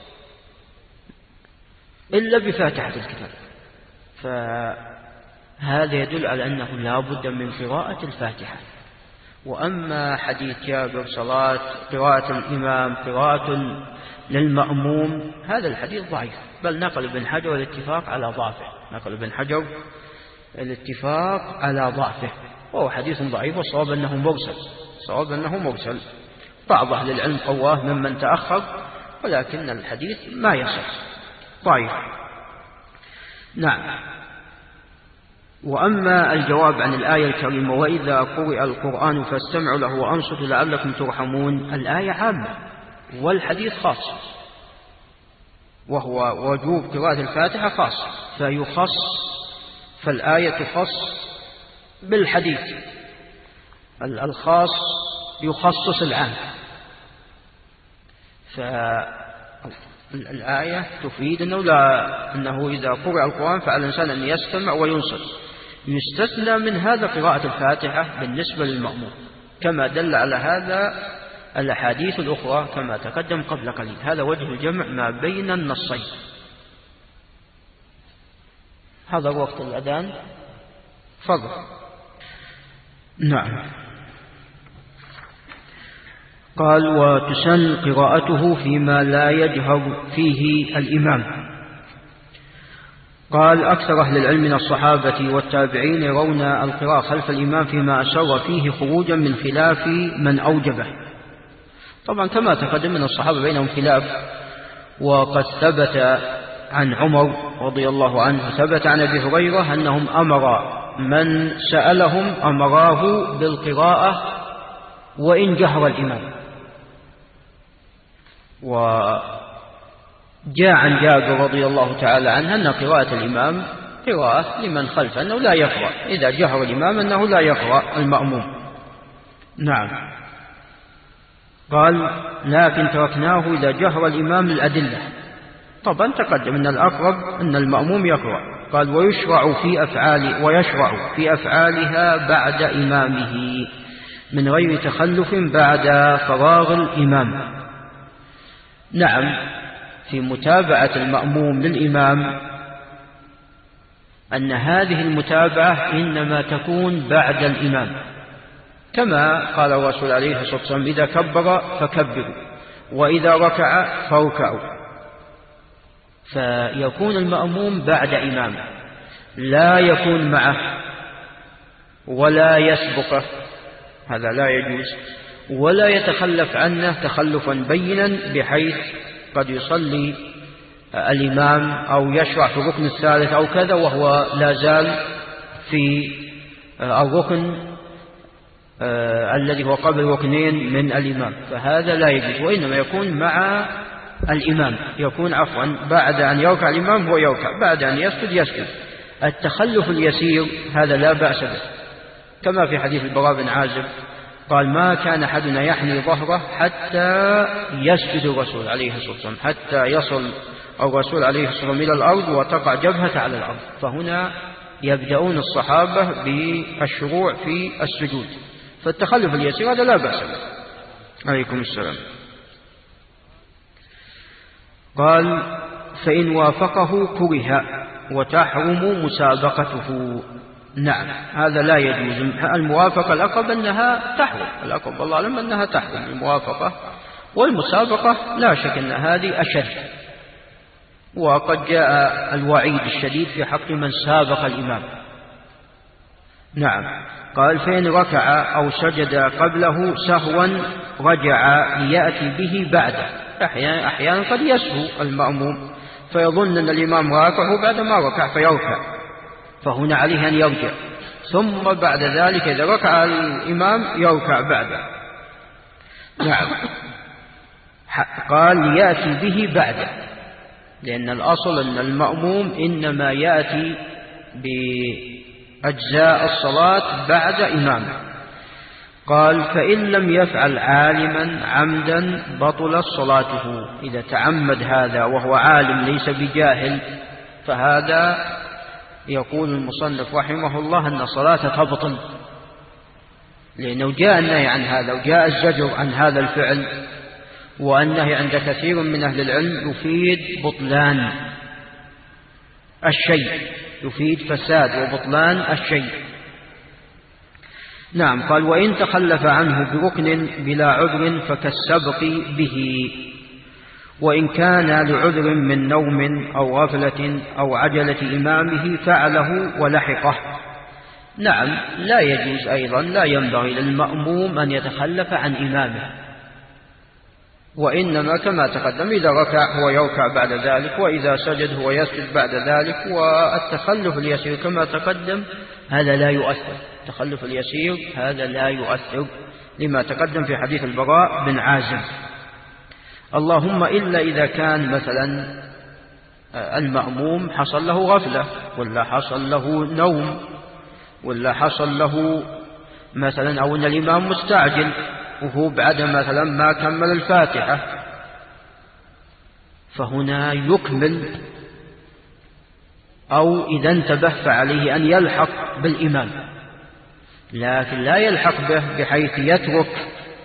إلا بفاتحة الكتاب. فهذا يدل على أنه لا بد من قراءة الفاتحة. وأما حديث جابر صلاة قراءة الإمام قراءة للمأموم، هذا الحديث ضعيف، بل نقل ابن حجر الاتفاق على ضعفه، وهو حديث ضعيف، والصواب أنه مرسل، الصواب أنه مرسل. بعض أهل العلم قواه ممن تأخر، ولكن الحديث ما يصح ضعيف. نعم. وأما الجواب عن الآية الكريمة وإذا قرئ القرآن فاستمعوا له وأنصتوا لعلكم ترحمون، الآية عامة والحديث خاص، وهو وجوب قراءة الفاتحة خاص، فالآية تخص بالحديث، الخاص يخصص العام. فالآية تفيد أنه إذا قرأ القرآن فعلى الإنسان أن يستمع وينصت. يستثنى من هذا قراءة الفاتحة بالنسبة للمأموم، كما دل على هذا الأحاديث الأخرى كما تقدم قبل قليل. هذا وجه الجمع ما بين النصين. هذا وقت الأذان، فضل. نعم. قال وتسن قراءته فيما لا يجهر فيه الإمام. قال أكثر أهل العلم من الصحابة والتابعين يرون القراءة خلف الإمام فيما أسر فيه خروجا من خلاف من أوجبه. طبعا كما تقدم من الصحابة بينهم خلاف، وقد ثبت عن عمر رضي الله عنه، ثبت عن أبي هريرة أنهم أمر من سألهم أمراه بالقراءة وإن جهر الإمام. وجاء عن جابر رضي الله تعالى عنه أن قراءة الإمام قراءة لمن خلفه، أنه لا يقرأ إذا جهر الإمام، أنه لا يقرأ المأموم. نعم. قال لكن تركناه إذا جهر الإمام الأدلة. طبعا تقدم أن الأقرب أن المأموم يقرأ. قال ويشرع في أفعالها بعد إمامه من غير تخلف بعد فراغ الإمام. نعم، في متابعة المأموم للإمام أن هذه المتابعة إنما تكون بعد الإمام، كما قال الرسول عليه الصلاة والسلام إذا كبر فكبروا وإذا ركع فاركعوا. فيكون المأموم بعد إمامه، لا يكون معه ولا يسبقه، هذا لا يجوز، ولا يتخلف عنه تخلفا بينا بحيث قد يصلي الإمام أو يشرع في الركن الثالث أو كذا وهو لا زال في الركن الذي هو قبل ركنين من الإمام، فهذا لا يجوز. وإنما يكون مع الإمام، يكون بعد أن يركع الإمام هو يركع، بعد أن يسجد. التخلف اليسير هذا لا بأس به، كما في حديث البراء بن عازب قال ما كان أحدنا يحني ظهره حتى يسجد الرسول عليه الصلاة والسلام، حتى يصل الرسول عليه الصلاة والسلام إلى الأرض وتقع جبهة على الأرض. فهنا يبدأون الصحابة بالشروع في السجود، فالتخلف اليسير هذا لا بأس به. عليكم السلام. قال فإن وافقه كره وتحرم مسابقته. نعم، هذا لا يجوز. الموافقة الأقرب أنها تحرم، الأقرب الله أعلم أنها تحرم الموافقة، والمسابقة لا شك أن هذه أشد، وقد جاء الوعيد الشديد في حق من سابق الإمام. نعم. قال فإن ركع أو سجد قبله سهوا رجع ليأتي به بعده. أحيانا قد يسهو المأموم فيظن أن الإمام راكع بعد ما ركع فيركع، فهنا عليه أن يرجع، ثم بعد ذلك إذا ركع الإمام يركع بعده. نعم. قال ليأتي به بعده، لأن الأصل أن المأموم إنما يأتي بأجزاء الصلاة بعد إمامه. قال فإن لم يفعل عالما عمدا بطلت صلاته. إذا تعمد هذا وهو عالم ليس بجاهل، فهذا يقول المصنف رحمه الله أن الصلاة تبطل، لأنه جاء النهي عن هذا وجاء الزجر عن هذا الفعل، والنهي عند كثير من أهل العلم يفيد بطلان الشيء، يفيد فساد وبطلان الشيء. نعم. قال وإن تخلف عنه بركن بلا عذر فكالسبق به، وإن كان لعذر من نوم أو غفلة أو عجلة إمامه فعله ولحقه. نعم، لا يجوز أيضا، لا ينبغي للمأموم أن يتخلف عن إمامه، وإنما كما تقدم إذا ركع هو يركع بعد ذلك، وإذا سجد هو يسجد بعد ذلك. والتخلف اليسير كما تقدم هذا لا يؤثر، التخلف اليسير هذا لا يؤثر لما تقدم في حديث البراء بن عازب. اللهم إلا إذا كان مثلا المأموم حصل له غفلة، ولا حصل له نوم، ولا حصل له مثلا أو أن الإمام مستعجل وهو بعد مثلا ما كمل الفاتحة، فهنا يكمل، أو إذا انتبه فعليه أن يلحق بالإمام، لكن لا يلحق به بحيث يترك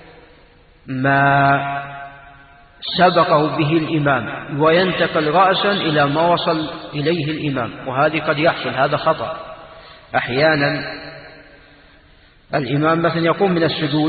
ما سبقه به الإمام وينتقل رأسا إلى ما وصل إليه الإمام، وهذه قد يحصل، هذا خطأ. أحيانا الإمام مثلا يقوم من السجود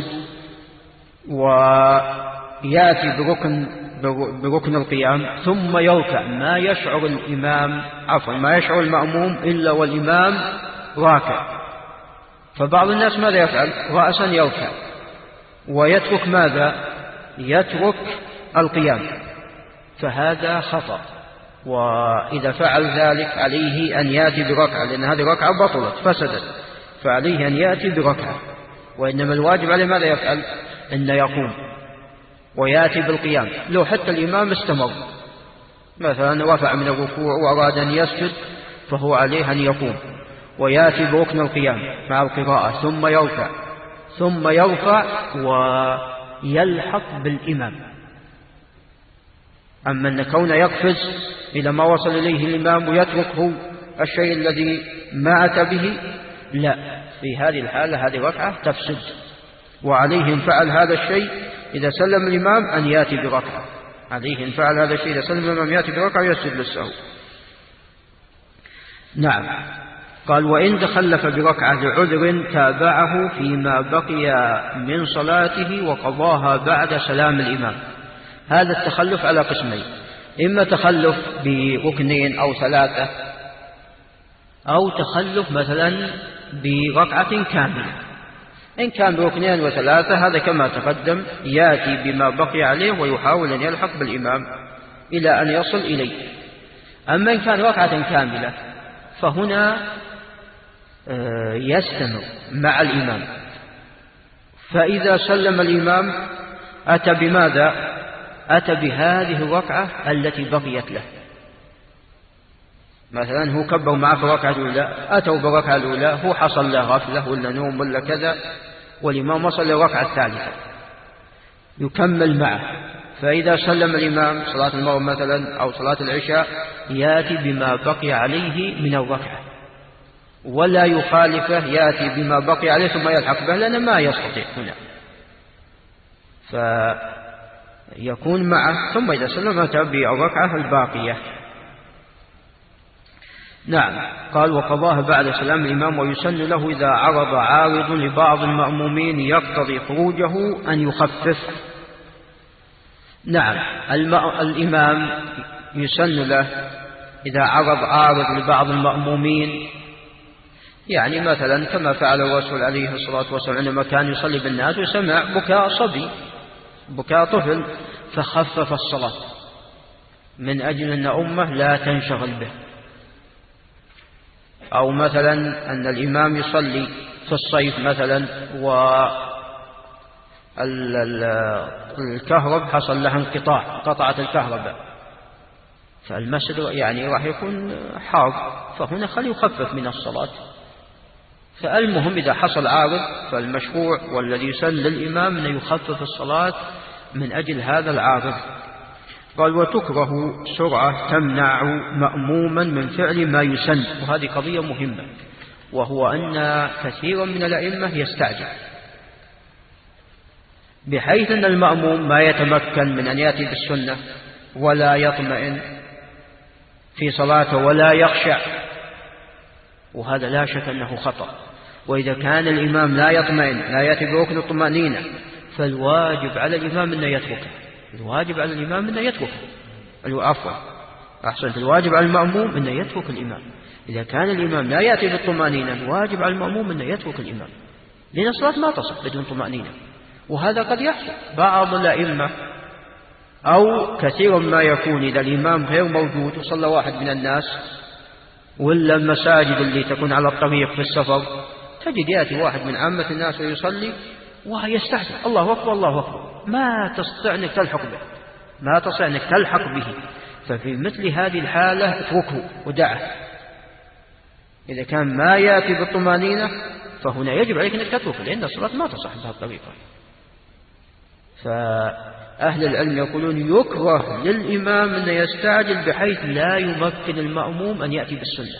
ويأتي بركن القيام ثم يركع، ما يشعر الإمام ما يشعر المأموم إلا والإمام راكع، فبعض الناس ماذا يفعل؟ رأسا يركع ويترك ماذا؟ يترك القيام، فهذا خطأ. وإذا فعل ذلك عليه أن يأتي بركعة، لأن هذه ركعة بطلت فسدت، فعليه أن يأتي بركعة. وإنما الواجب عليه ماذا يفعل؟ أن يقوم ويأتي بالقيام. لو حتى الإمام استمر مثلا رفع من الركوع وأراد أن يسجد، فهو عليه أن يقوم ويأتي بركن القيام مع القراءة، ثم يرفع ثم يرفع ويلحق بالإمام. أما أن كونه يقفز إلى ما وصل إليه الإمام ويتركه الشيء الذي ما أتى به، لا، في هذه الحالة هذه ركعة تفسد، وعليه إن فعل هذا الشيء إذا سلم الإمام أن يأتي بركعة، عليه إن فعل هذا الشيء إذا سلم الإمام يأتي بركعة ويسجد للسهو. نعم. قال وإن تخلف بركعة لعذر تابعه فيما بقي من صلاته وقضاها بعد سلام الإمام. هذا التخلف على قسمين: إما تخلف بركنين أو ثلاثة، أو تخلف مثلا بركعة كاملة. إن كان بركنين وثلاثة هذا كما تقدم يأتي بما بقي عليه ويحاول أن يلحق بالإمام إلى أن يصل إليه. أما إن كان ركعة كاملة فهنا يستمر مع الإمام، فإذا سلم الإمام أتى بماذا؟ أتى بهذه الركعة التي بقيت له. مثلا هو كبر معه في الركعة الأولى، أتوا بالركعة الأولى، هو حصل له غفلة ولا نوم ولا كذا، والإمام وصل للركعة الثالثة يكمل معه. فإذا سلم الإمام صلاة المغرب مثلا أو صلاة العشاء يأتي بما بقي عليه من الركعة، ولا يخالفه، يأتي بما بقي عليه ثم يلحق به، لأنه ما يستطيع هنا، فيكون معه ثم إذا سلم أتى بالركعة الباقية. نعم. قال وقضاها بعد سلام الإمام، ويسن له إذا عرض عارض لبعض المأمومين يقتضي خروجه أن يخفف. نعم، الإمام يسن له إذا عارض لبعض المأمومين، يعني مثلا كما فعل الرسول عليه الصلاة والسلام عندما كان يصلي بالناس وسمع بكاء صبي، بكاء طفل، فخفف الصلاة من أجل أن أمه لا تنشغل به. أو مثلا أن الإمام يصلي في الصيف مثلا والكهرب حصل لها انقطاع، قطعت الكهرباء، فالمسجد يعني راح يكون حار، فهنا خليه يخفف من الصلاة. فالمهم إذا حصل عارض فالمشروع والذي يسن للإمام أن يخفف الصلاة من أجل هذا العارض. قال وتكره سرعة تمنع مأموما من فعل ما يسن، وهذه قضية مهمة، وهو أن كثيرا من الأئمة يستعجل بحيث أن المأموم ما يتمكن من أن يأتي بالسنة ولا يطمئن في صلاته ولا يخشع، وهذا لا شك أنه خطأ. وإذا كان الإمام لا يطمئن، لا يأتي بركن الطمأنينة، فالواجب على الإمام أن يتركه، الواجب على الإمام أن يتركه، عفوا أحسنت، الواجب على المأموم أن يترك الإمام، إذا كان الإمام لا يأتي بالطمأنينة واجب على المأموم أن يترك الإمام، لأن الصلاة ما تصح بدون طمأنينة. وهذا قد يحصل بعض الأئمة أو كثيرا ما يكون إذا الإمام غير موجود وصلى واحد من الناس، ولا المساجد اللي تكون على الطريق في السفر تجد يأتي واحد من عامة الناس ويصلي ويستعجل الله أكبر الله أكبر، ما تستطيع أنك تلحق به. ففي مثل هذه الحالة اتركه ودعه. إذا كان ما يأتي بالطمأنينة فهنا يجب عليك أنك تتركه، لأن الصلاة ما تصح بهذه الطريقة. فأهل العلم يقولون يكره للإمام أن يستعجل بحيث لا يمكن المأموم أن يأتي بالسنة.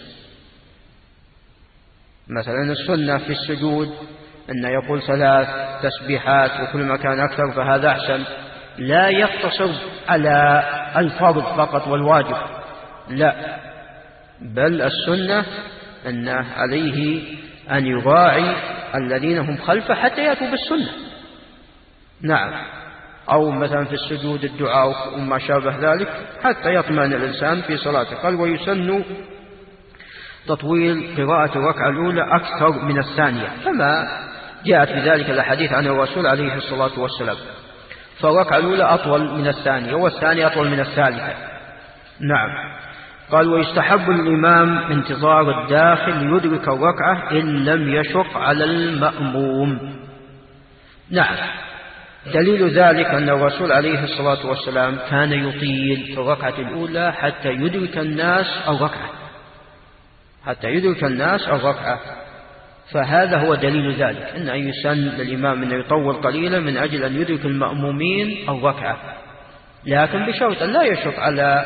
مثلا السنة في السجود أن يقول 3 تسبيحات وكل ما كان أكثر فهذا أحسن، لا يقتصر على الفرض فقط والواجب، لا، بل السنة أن عليه أن يراعي الذين هم خلفه حتى يأتوا بالسنة. نعم. أو مثلا في السجود الدعاء وما شابه ذلك حتى يطمئن الإنسان في صلاته. قال ويسن تطويل قراءة الركعة الأولى أكثر من الثانية، كما جاءت بذلك الأحاديث عن الرسول عليه الصلاة والسلام، فالركعة الأولى أطول من الثانية والثانية أطول من الثالثة. نعم. قال ويستحب الإمام انتظار الداخل ليدرك الركعة إن لم يشق على المأموم. نعم. دليل ذلك أن الرسول عليه الصلاة والسلام كان يطيل في الركعة الأولى حتى يدرك الناس الركعة، فهذا هو دليل ذلك، أن يسن للإمام أن يطول قليلا من أجل أن يدرك المأمومين الركعة، لكن بشرط أن لا يشق على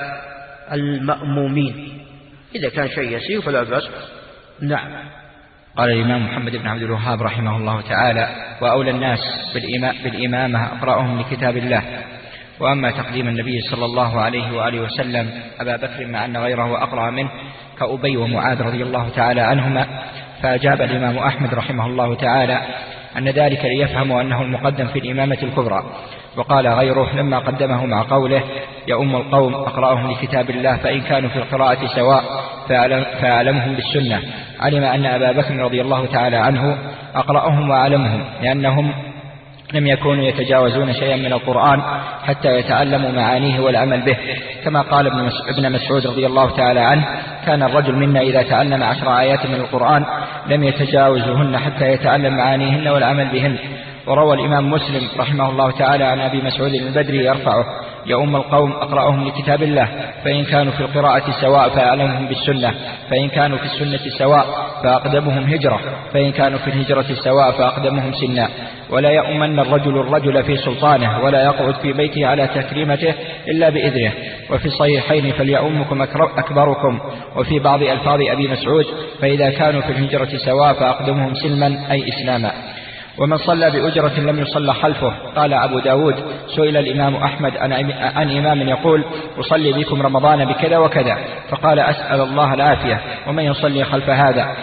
المأمومين. إذا كان شيء يسير فلا بأس. نعم. قال الإمام محمد بن عبد الوهاب رحمه الله تعالى: وأولى الناس بالإمامة أقرأهم لكتاب الله. وأما تقديم النبي صلى الله عليه وآله وسلم أبا بكر مع أن غيره أقرأ منه كأبي ومعاذ رضي الله تعالى عنهما، فأجاب الإمام أحمد رحمه الله تعالى أن ذلك ليفهموا أنه المقدم في الإمامة الكبرى. وقال غيره لما قدمه مع قوله يؤم القوم أقرأهم لكتاب الله فإن كانوا في القراءة سواء فأعلمهم بالسنة، علم أن أبا بكر رضي الله تعالى عنه أقرأهم وأعلمهم، لأنهم لم يكونوا يتجاوزون شيئا من القرآن حتى يتعلموا معانيه والعمل به، كما قال ابن مسعود رضي الله تعالى عنه: كان الرجل منا إذا تعلم 10 آيات من القرآن لم يتجاوزهن حتى يتعلم معانيهن والعمل بهن. وروى الإمام مسلم رحمه الله تعالى عن أبي مسعود البدري يرفعه: يؤم القوم أقرأهم لكتاب الله فإن كانوا في القراءة سواء فأعلمهم بالسنة، فإن كانوا في السنة سواء فأقدمهم هجرة، فإن كانوا في الهجرة سواء فأقدمهم سنا. ولا يؤمن الرجل في سلطانه ولا يقعد في بيته على تكريمته إلا بإذنه. وفي الصحيحين فليؤمكم أكبركم. وفي بعض ألفاظ أبي مسعود فإذا كانوا في الهجرة سواء فأقدمهم سلما أي إسلاما. ومن صلى بأجرة لم يصلى خلفه. قال أبو داود: سئل الإمام أحمد عن إمام يقول أصلي بكم رمضان بكذا وكذا، فقال أسأل الله العافية، ومن يصلي خلف هذا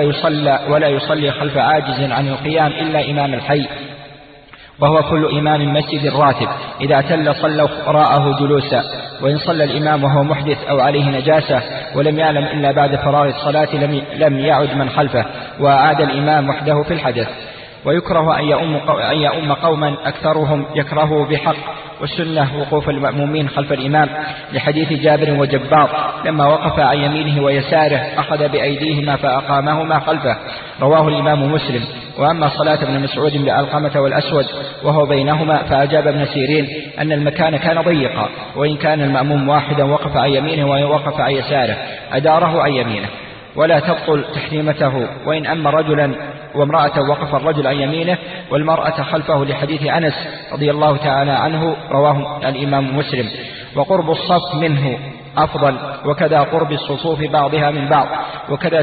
ولا يصلي خلف عاجز عن القيام إلا إمام الحي، وهو كل إمام مسجد راتب إذا اعتل صلوا وراءه جلوسا. وإن صلى الإمام وهو محدث أو عليه نجاسة ولم يعلم إلا بعد فراغ الصلاة لم يعد من خلفه وأعاد الإمام وحده في الحدث. ويكره أن يؤم قوما أكثرهم يكرهه بحق، والسنة وقوف المأمومين خلف الإمام، لحديث جابر وجبار لما وقف عن يمينه ويساره أخذ بأيديهما فأقامهما خلفه، رواه الإمام مسلم. وأما صلاة ابن مسعود بعلقمة والأسود وهو بينهما فأجاب ابن سيرين أن المكان كان ضيقا، وإن كان المأموم واحدا وقف عن يمينه ووقف عن يساره أداره عن يمينه، ولا تبطل تحريمته. وإن أما رجلا وامرأة وقف الرجل عن يمينه والمرأة خلفه، لحديث أنس رضي الله تعالى عنه رواه الإمام مسلم. وقرب الصف منه أفضل، وكذا قرب الصفوف بعضها من بعض، وكذا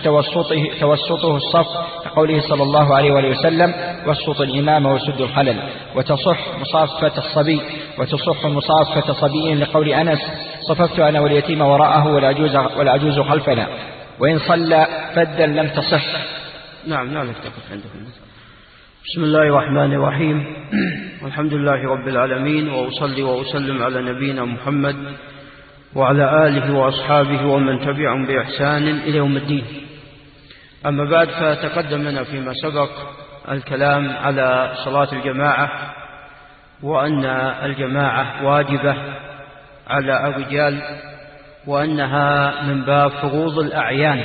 توسطه الصف، كقوله صلى الله عليه وسلم: وسط الإمام وسد الخلل. وتصح مصافة الصبي وتصح مصافة صبي، لقول أنس: صففت أنا واليتيم وراءه والعجوز خلفنا. وإن صلى فدا لم تصح. نعم لا نكتفي عندكم. بسم الله الرحمن الرحيم، والحمد لله رب العالمين، وأصلي وأسلم على نبينا محمد وعلى آله وأصحابه ومن تبعهم بإحسان إلى يوم الدين. أما بعد، فتقدم لنا فيما سبق الكلام على صلاة الجماعة، وأن الجماعة واجبة على الرجال، وأنها من باب فروض الأعيان.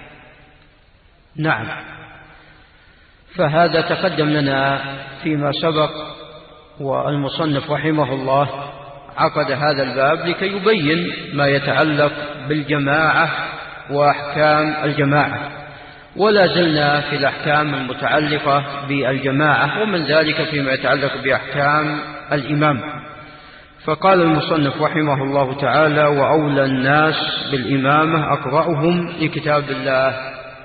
نعم، فهذا تقدم لنا فيما سبق، والمصنف رحمه الله عقد هذا الباب لكي يبين ما يتعلق بالجماعة وأحكام الجماعة، ولا زلنا في الأحكام المتعلقة بالجماعة، ومن ذلك فيما يتعلق بأحكام الإمام. فقال المصنف رحمه الله تعالى: وأولى الناس بالإمامة أقرأهم لكتاب الله.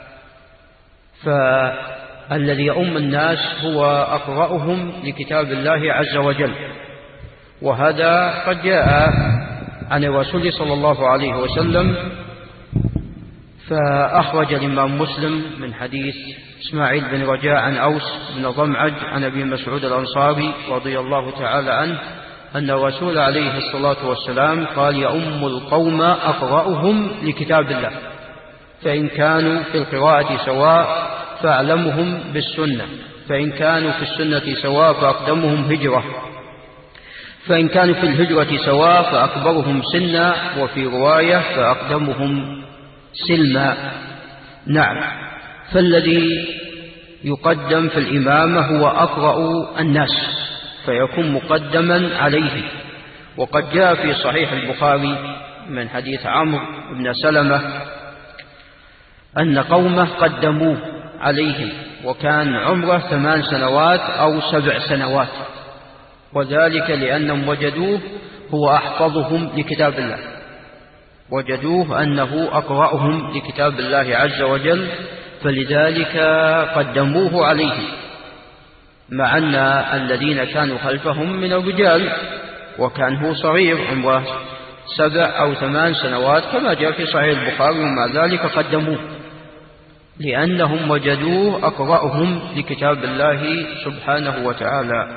فالذي يؤم الناس هو أقرأهم لكتاب الله عز وجل، وهذا قد جاء عن الرسول صلى الله عليه وسلم. فأخرج الإمام مسلم من حديث إسماعيل بن رجاء عن أوس بن ضمعج عن أبي مسعود الأنصاري رضي الله تعالى عنه أن الرسول عليه الصلاة والسلام قال: يؤم القوم أقرأهم لكتاب الله، فإن كانوا في القراءة سواء فأعلمهم بالسنة، فإن كانوا في السنة سواء فأقدمهم هجرة، فإن كانوا في الهجرة سواء فأكبرهم سنا، وفي رواية فأقدمهم سلما. نعم، فالذي يقدم في الإمامة هو أقرأ الناس، فيكون مقدما عليه. وقد جاء في صحيح البخاري من حديث عمرو بن سلمة أن قومه قدموه عليهم، وكان عمره 8 سنوات أو 7 سنوات، وذلك لأنهم وجدوه هو أحفظهم لكتاب الله، وجدوه أنه أقرأهم لكتاب الله عز وجل، فلذلك قدموه عليه، مع أن الذين كانوا خلفهم من الرجال، وكان هو صغير عمره 7 أو 8 سنوات كما جاء في صحيح البخاري، ومع ذلك قدموه لأنهم وجدوه أقرأهم لكتاب الله سبحانه وتعالى.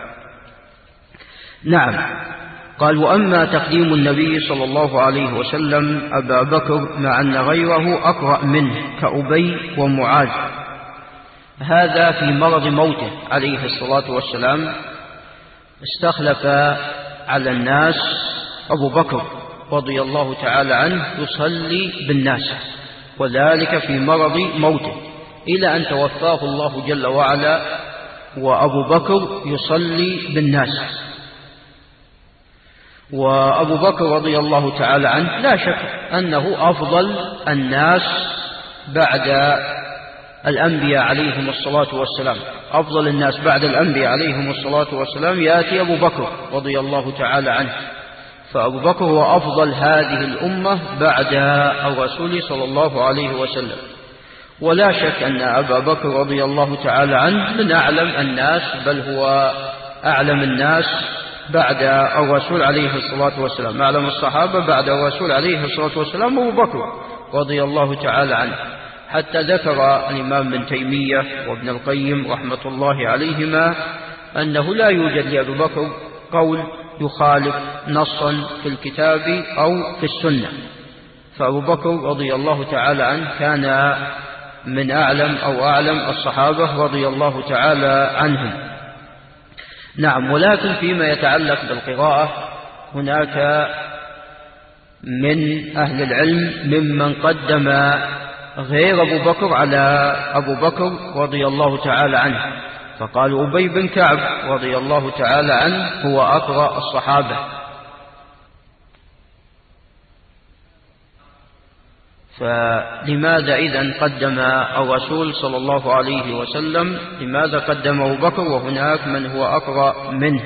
نعم، قال: وأما تقديم النبي صلى الله عليه وسلم أبا بكر مع أن غيره أقرأ منه كأبي ومعاذ، هذا في مرض موته عليه الصلاة والسلام. استخلف على الناس أبو بكر رضي الله تعالى عنه يصلي بالناس، وذلك في مرض موته، إلى أن توفاه الله جل وعلا وأبو بكر يصلي بالناس. وأبو بكر رضي الله تعالى عنه لا شك أنه أفضل الناس بعد الأنبياء عليهم الصلاة والسلام. أفضل الناس بعد الأنبياء عليهم الصلاة والسلام يأتي أبو بكر رضي الله تعالى عنه، فأبو بكر هو أفضل هذه الأمة بعد الرسول صلى الله عليه وسلم. ولا شك أن أبا بكر رضي الله تعالى عنه من أعلم الناس، بل هو أعلم الناس بعد الرسول عليه الصلاة والسلام. أعلم الصحابة بعد الرسول عليه الصلاة والسلام أبو بكر رضي الله تعالى عنه، حتى ذكر الإمام ابن تيمية وابن القيم رحمة الله عليهما أنه لا يوجد لأبي بكر قول يخالف نصا في الكتاب أو في السنة، فأبو بكر رضي الله تعالى عنه كان من أعلم الصحابة رضي الله تعالى عنهم. نعم، ولكن فيما يتعلق بالقراءة هناك من أهل العلم ممن قدم غير أبو بكر على أبو بكر رضي الله تعالى عنه، فقال أبي بن كعب رضي الله تعالى عنه هو أقرأ الصحابة. فلماذا إذن قدم الرسول صلى الله عليه وسلم، لماذا قدم أبو بكر وهناك من هو أقرأ منه؟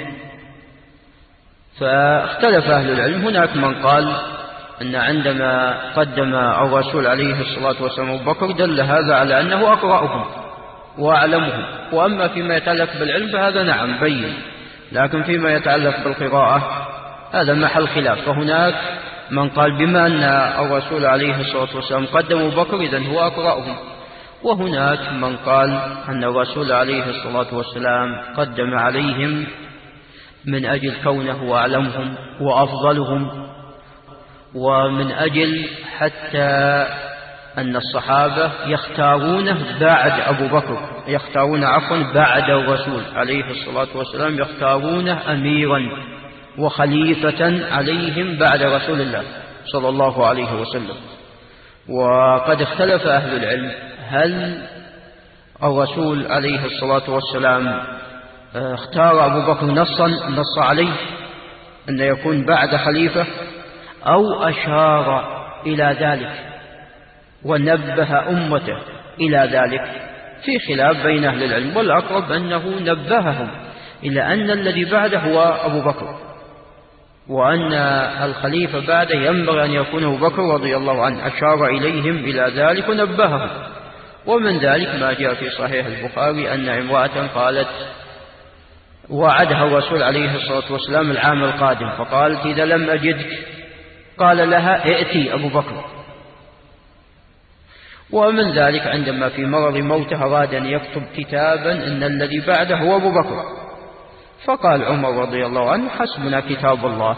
فاختلف أهل العلم. هناك من قال أن عندما قدم الرسول عليه الصلاة والسلام أبو بكر دل هذا على أنه أقرأهم وأعلمهم، وأما فيما يتعلق بالعلم فهذا نعم بين، لكن فيما يتعلق بالقراءة هذا محل خلاف. فهناك من قال بما أن الرسول عليه الصلاة والسلام قدم أبو بكر إذن هو أقرأهم، وهناك من قال أن الرسول عليه الصلاة والسلام قدم عليهم من أجل كونه أعلمهم وأفضلهم، ومن أجل حتى أن الصحابة يختارونه بعد أبو بكر، يختارون بعد الرسول عليه الصلاة والسلام، يختارونه أميرا وخليفة عليهم بعد رسول الله صلى الله عليه وسلم. وقد اختلف أهل العلم هل الرسول عليه الصلاة والسلام اختار أبو بكر نص عليه أن يكون بعد خليفة، أو أشار إلى ذلك ونبه أمته إلى ذلك، في خلاف بين أهل العلم، والأقرب أنه نبههم إلى أن الذي بعده هو أبو بكر، وأن الخليفة بعده ينبغي أن يكون أبو بكر رضي الله عنه، أشار إليهم إلى ذلك ونبههم. ومن ذلك ما جاء في صحيح البخاري أن امرأة قالت وعدها الرسول عليه الصلاة والسلام العام القادم، فقالت إذا لم أجدك قال لها ائتي أبو بكر. ومن ذلك عندما في مرض موته أراد أن يكتب كتابا أن الذي بعده هو أبو بكر، فقال عمر رضي الله عنه حسبنا كتاب الله.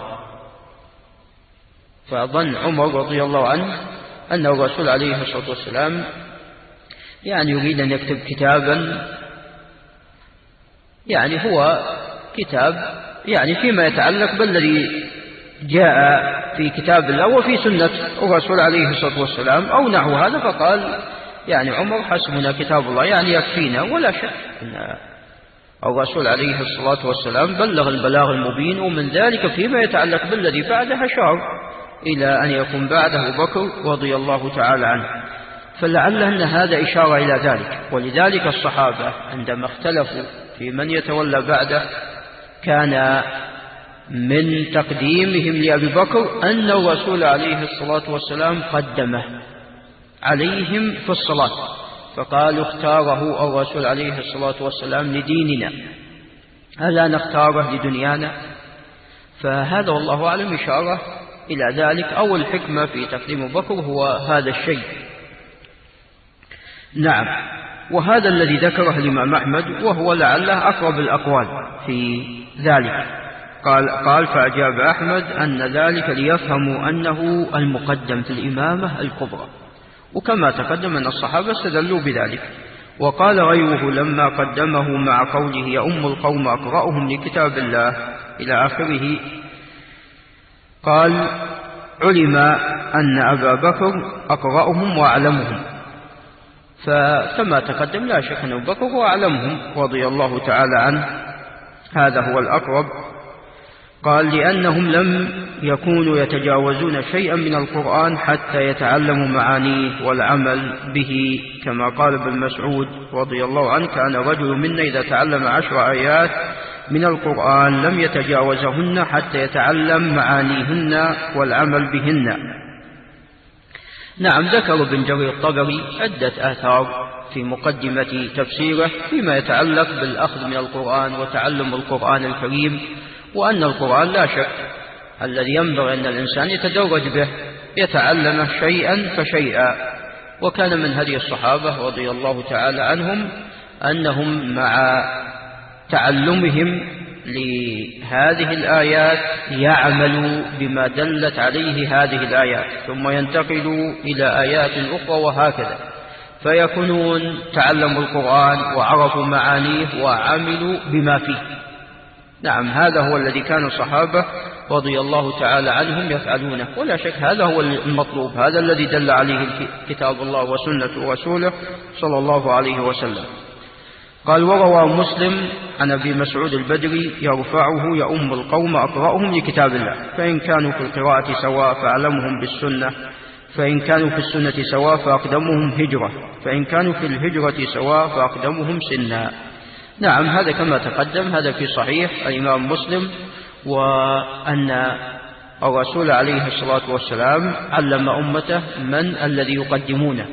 فظن عمر رضي الله عنه أن الرسول عليه الصلاة والسلام يعني يريد أن يكتب كتابا يعني هو كتاب يعني فيما يتعلق بالذي جاء في كتاب الله وفي سنة الرسول عليه الصلاة والسلام أو نحو هذا. فقال يعني عمر حسبنا كتاب الله يعني يكفينا. ولا شك أن الرسول عليه الصلاة والسلام بلغ البلاغ المبين، ومن ذلك فيما يتعلق بالذي بعده أشار إلى أن يكون بعده أبو بكر رضي الله تعالى عنه، فلعل أن هذا إشارة إلى ذلك. ولذلك الصحابة عندما اختلفوا في من يتولى بعده كان من تقديمهم لأبي بكر أن الرسول عليه الصلاة والسلام قدمه عليهم في الصلاة، فقالوا اختاره الرسول عليه الصلاة والسلام لديننا ألا نختاره لدنيانا؟ فهذا والله أعلم إشارة إلى ذلك، أو الحكمة في تقديم أبي بكر هو هذا الشيء. نعم، وهذا الذي ذكره الإمام أحمد وهو لعله أقرب الأقوال في ذلك. قال فأجاب أحمد أن ذلك ليفهموا أنه المقدم في الإمامة الكبرى، وكما تقدم أن الصحابة استدلوا بذلك. وقال غيره لما قدمه مع قوله يؤم القوم أقرأهم لكتاب الله إلى آخره، قال علم أن أبا بكر أقرأهم وأعلمهم، فكما تقدم لا شك أن أبو بكر هو أعلمهم رضي الله تعالى عنه، هذا هو الأقرب. قال لأنهم لم يكونوا يتجاوزون شيئا من القرآن حتى يتعلموا معانيه والعمل به، كما قال ابن مسعود رضي الله عنه كان رجل منا إذا تعلم 10 آيات من القرآن لم يتجاوزهن حتى يتعلم معانيهن والعمل بهن. نعم، ذكر ابن جرير الطبري عدة آثار في مقدمة تفسيره فيما يتعلق بالأخذ من القرآن وتعلم القرآن الكريم، وأن القرآن لا شك الذي ينبغي أن الإنسان يتدرج به يتعلم شيئا فشيئا. وكان من هدي الصحابة رضي الله تعالى عنهم أنهم مع تعلمهم لهذه الآيات يعملوا بما دلت عليه هذه الآيات ثم ينتقلوا إلى آيات أخرى وهكذا، فيكونون تعلموا القرآن وعرفوا معانيه وعملوا بما فيه. نعم، هذا هو الذي كان الصحابة رضي الله تعالى عنهم يفعلونه، ولا شك هذا هو المطلوب، هذا الذي دل عليه كتاب الله وسنة رسوله صلى الله عليه وسلم. قال وروى مسلم عن أبي مسعود البدري يرفعه يؤم القوم أقرأهم لكتاب الله، فإن كانوا في القراءة سواء فأعلمهم بالسنة، فإن كانوا في السنة سواء فأقدمهم هجرة، فإن كانوا في الهجرة سواء فأقدمهم سنا. نعم، هذا كما تقدم، هذا في صحيح الإمام مسلم، وأن الرسول عليه الصلاة والسلام علم أمته من الذي يقدمونه،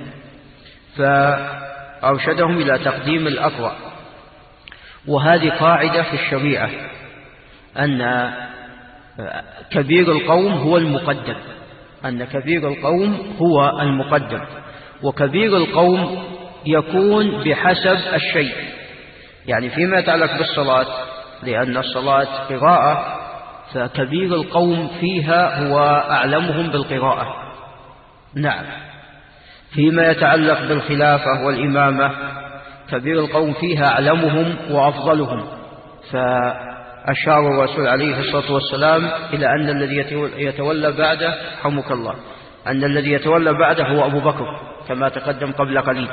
فأرشدهم إلى تقديم الأقرأ. وهذه قاعدة في الشريعة أن كبير القوم هو المقدم، أن كبير القوم هو المقدم، وكبير القوم يكون بحسب الشيء. يعني فيما يتعلق بالصلاة، لأن الصلاة قراءة فكبير القوم فيها هو أعلمهم بالقراءة. نعم. فيما يتعلق بالخلافة والإمامة كبير القوم فيها أعلمهم وأفضلهم، فأشار الرسول عليه الصلاة والسلام إلى أن الذي يتولى بعده حمك الله أن الذي يتولى بعده هو أبو بكر كما تقدم قبل قليل.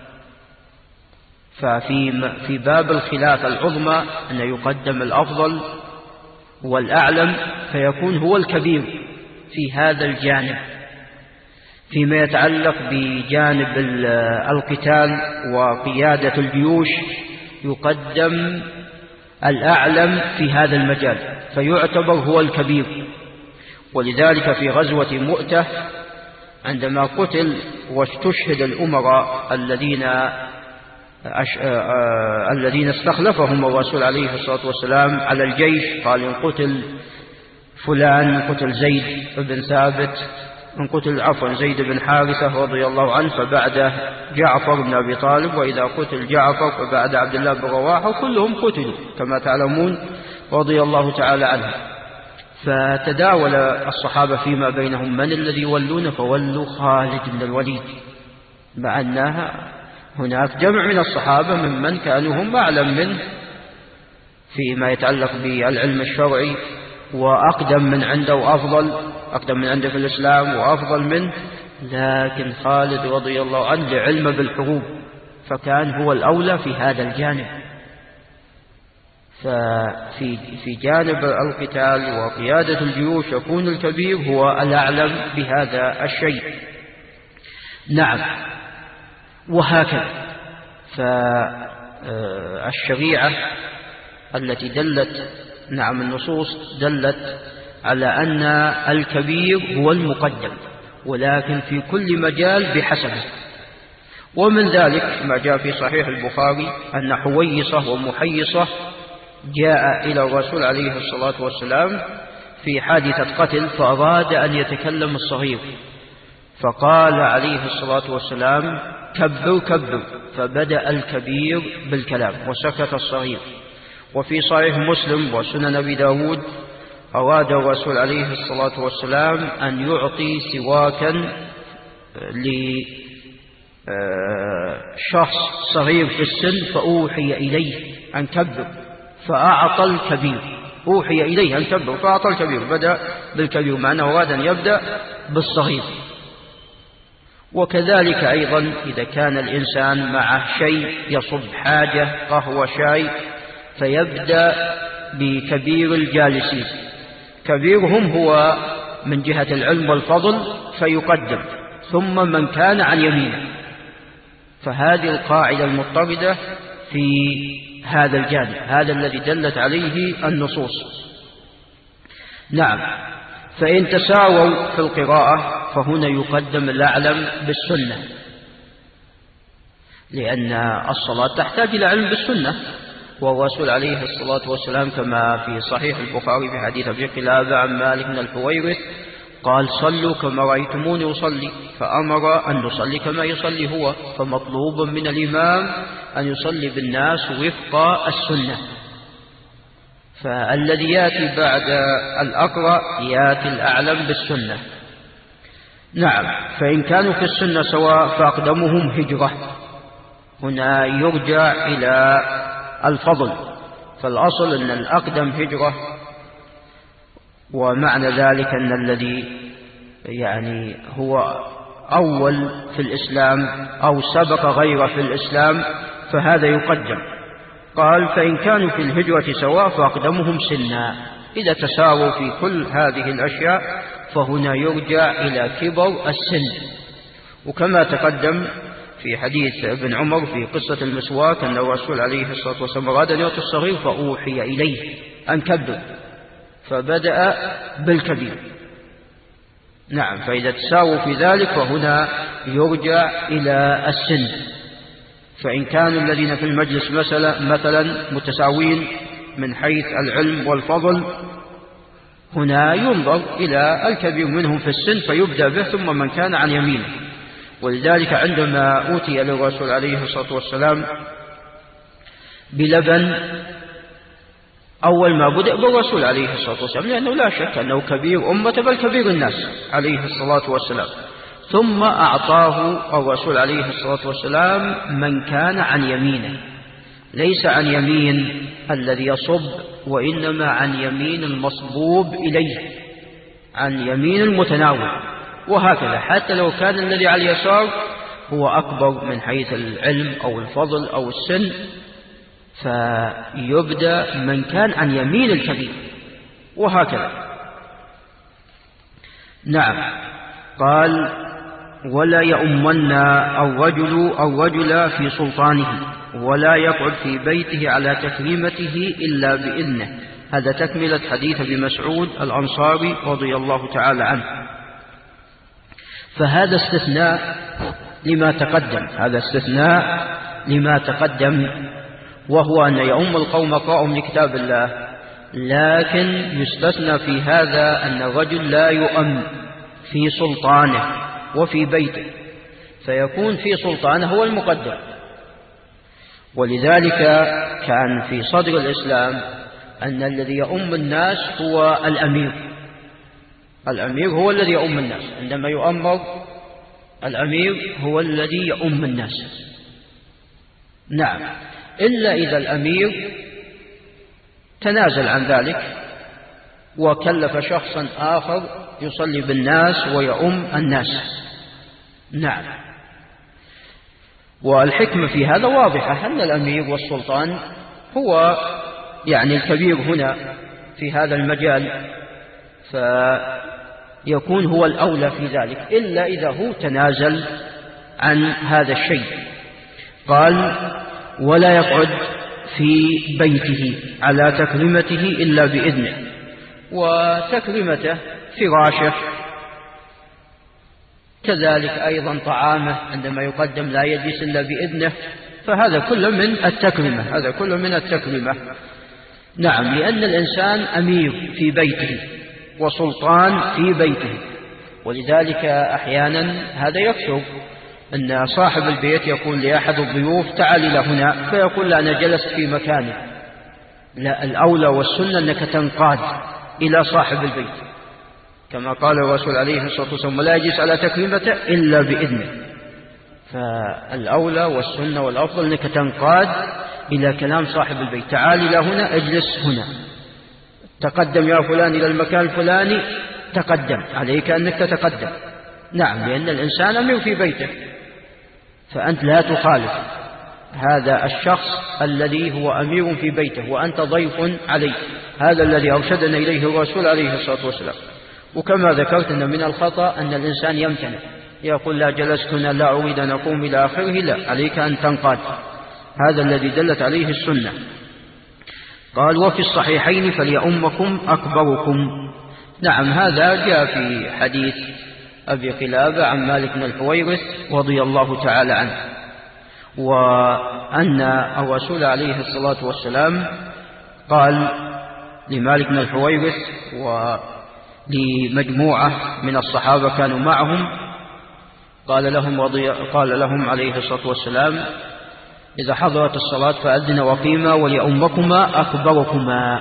ففي باب الخلافة العظمى أن يقدم الأفضل والأعلم فيكون هو الكبير في هذا الجانب. فيما يتعلق بجانب القتال وقيادة الجيوش يقدم الأعلم في هذا المجال فيعتبر هو الكبير. ولذلك في غزوة مؤتة عندما قتل واستشهد الأمراء الذين استخلفهم الرسول عليه الصلاة والسلام على الجيش، قال إن قتل فلان، إن قتل زيد بن ثابت، إن قتل زيد بن حارثة رضي الله عنه فبعده جعفر بن أبي طالب، وإذا قتل جعفر فبعد عبد الله بن رواحة، وكلهم قتلوا كما تعلمون رضي الله تعالى عنه. فتداول الصحابة فيما بينهم من الذي يولون، فولوا خالد بن الوليد، مع أنها هناك جمع من الصحابة ممن كانوا هم أعلم منه فيما يتعلق بالعلم الشرعي وأقدم من عنده وأفضل، أقدم من عنده في الإسلام وأفضل منه، لكن خالد رضي الله عنه لعلم بالحروب فكان هو الأولى في هذا الجانب. ففي جانب القتال وقيادة الجيوش يكون الكبير هو الأعلم بهذا الشيء. نعم. وهكذا فالشريعة التي دلت، نعم النصوص دلت على أن الكبير هو المقدم، ولكن في كل مجال بحسبه. ومن ذلك ما جاء في صحيح البخاري أن حويصة ومحيصة جاء إلى الرسول عليه الصلاة والسلام في حادثة قتل، فأراد أن يتكلم الصغير، فقال عليه الصلاة والسلام كبر كبر، فبدأ الكبير بالكلام وسكت الصغير. وفي صحيح مسلم وسنن أبي داود أراد الرسول عليه الصلاة والسلام أن يعطي سواكا لشخص صغير في السن، فأوحي إليه أن كبر فأعطى الكبير، أوحي إليه أن كبر فأعطى الكبير، بدأ بالكبير، مع أنه أراد أن يبدأ بالصغير. وكذلك أيضا إذا كان الإنسان معه شيء يصب حاجة قهوة شاي فيبدأ بكبير الجالسين، كبيرهم هو من جهة العلم والفضل فيقدم، ثم من كان عن يمينه. فهذه القاعدة المضطردة في هذا الجانب، هذا الذي دلت عليه النصوص. نعم. فإن تساووا في القراءة فهنا يقدم الأعلم بالسنة، لأن الصلاة تحتاج إلى علم بالسنة. والرسول عليه الصلاة والسلام كما في صحيح البخاري في حديث أبي قلابة عن مالك بن الحويرث قال صلوا كما رأيتموني أصلي، فأمر أن نصلي كما يصلي هو. فمطلوب من الإمام أن يصلي بالناس وفق السنة. فالذي يأتي بعد الأقرأ يأتي الأعلم بالسنة. نعم. فإن كانوا في السنة سواء فأقدمهم هجرة، هنا يرجع إلى الفضل، فالأصل أن الأقدم هجرة، ومعنى ذلك أن الذي يعني هو أول في الإسلام أو سبق غيره في الإسلام فهذا يقدم. قال فإن كانوا في الهجرة سواء فأقدمهم سنا. إذا تساووا في كل هذه الأشياء فهنا يرجع إلى كبر السن. وكما تقدم في حديث ابن عمر في قصة المسواك أن الرسول عليه الصلاة والسلام أراد أن يعطي الصغير فأوحي إليه أن كبر، فبدأ بالكبير. نعم. فإذا تساووا في ذلك فهنا يرجع إلى السن. فإن كانوا الذين في المجلس مثلا متساوين من حيث العلم والفضل، هنا ينظر إلى الكبير منهم في السن فيبدأ به، ثم من كان عن يمينه. ولذلك عندما أوتي للرسول عليه الصلاة والسلام بلبن أول ما بدأ بالرسول عليه الصلاة والسلام، لأنه لا شك أنه كبير أمة بل كبير الناس عليه الصلاة والسلام. ثم أعطاه الرسول عليه الصلاة والسلام من كان عن يمينه، ليس عن يمين الذي يصب، وإنما عن يمين المصبوب إليه، عن يمين المتناول، وهكذا حتى لو كان الذي على اليسار هو أكبر من حيث العلم أو الفضل أو السن، فيبدأ من كان عن يمين الكبير، وهكذا. نعم. قال: ولا يؤمن الرجل في سلطانه، ولا يقعد في بيته على تكريمته إلا بإذنه. هذا تكملة حديث أبي مسعود الأنصاري رضي الله تعالى عنه. فهذا استثناء لما تقدم، هذا استثناء لما تقدم، وهو أن يؤم القوم قائم لكتاب الله. لكن يستثنى في هذا أن الرجل لا يؤم في سلطانه وفي بيته، فيكون في سلطانه هو المقدم. ولذلك كان في صدر الإسلام أن الذي يؤم الناس هو الأمير. الأمير هو الذي يؤم الناس، عندما يؤمر الأمير هو الذي يؤم الناس. نعم، إلا إذا الأمير تنازل عن ذلك وكلف شخصا آخر يصلي بالناس ويؤم الناس. نعم. والحكمة في هذا واضحة، أن الأمير والسلطان هو يعني الكبير هنا في هذا المجال، فيكون هو الأولى في ذلك، إلا إذا هو تنازل عن هذا الشيء. قال: ولا يقعد في بيته على تكريمته إلا بإذنه. وتكريمته فراشه، كذلك أيضا طعامه عندما يقدم لا يجلس إلا بإذنه، فهذا كله من التكريمة، هذا كله من التكريمة. نعم، لأن الإنسان أمير في بيته وسلطان في بيته، ولذلك أحيانا هذا يكثر، أن صاحب البيت يقول لأحد الضيوف: تعال إلى هنا، فيقول: لا، أنا جلست في مكاني. لا، الأولى والسنة أنك تنقاد إلى صاحب البيت، كما قال الرسول عليه الصلاة والسلام: لا يجلس على تكريمته إلا بإذنه. فالأولى والسنة والأفضل أنك تنقاد إلى كلام صاحب البيت: تعال إلى هنا، اجلس هنا، تقدم يا فلان إلى المكان الفلاني، تقدم، عليك أنك تتقدم. نعم، لأن الإنسان أمير في بيته، فأنت لا تخالف هذا الشخص الذي هو أمير في بيته وأنت ضيف عليه. هذا الذي أرشدنا إليه الرسول عليه الصلاة والسلام. وكما ذكرت أن من الخطأ أن الإنسان يمتنع، يقول: لا، جلست هنا، لا أريد أن أقوم إلى آخره. لا، عليك أن تنقاد، هذا الذي دلت عليه السنة. قال: وفي الصحيحين: فليؤمكم أكبركم. نعم، هذا جاء في حديث أبي قلابة عن مالك بن الحويرث رضي الله تعالى عنه، وأن الرسول عليه الصلاة والسلام قال لمالك بن الحويرث ولمجموعة من الصحابة كانوا معهم، قال لهم عليه الصلاة والسلام: إذا حضرت الصلاة فأذن وقيما وليؤمكما أكبركما.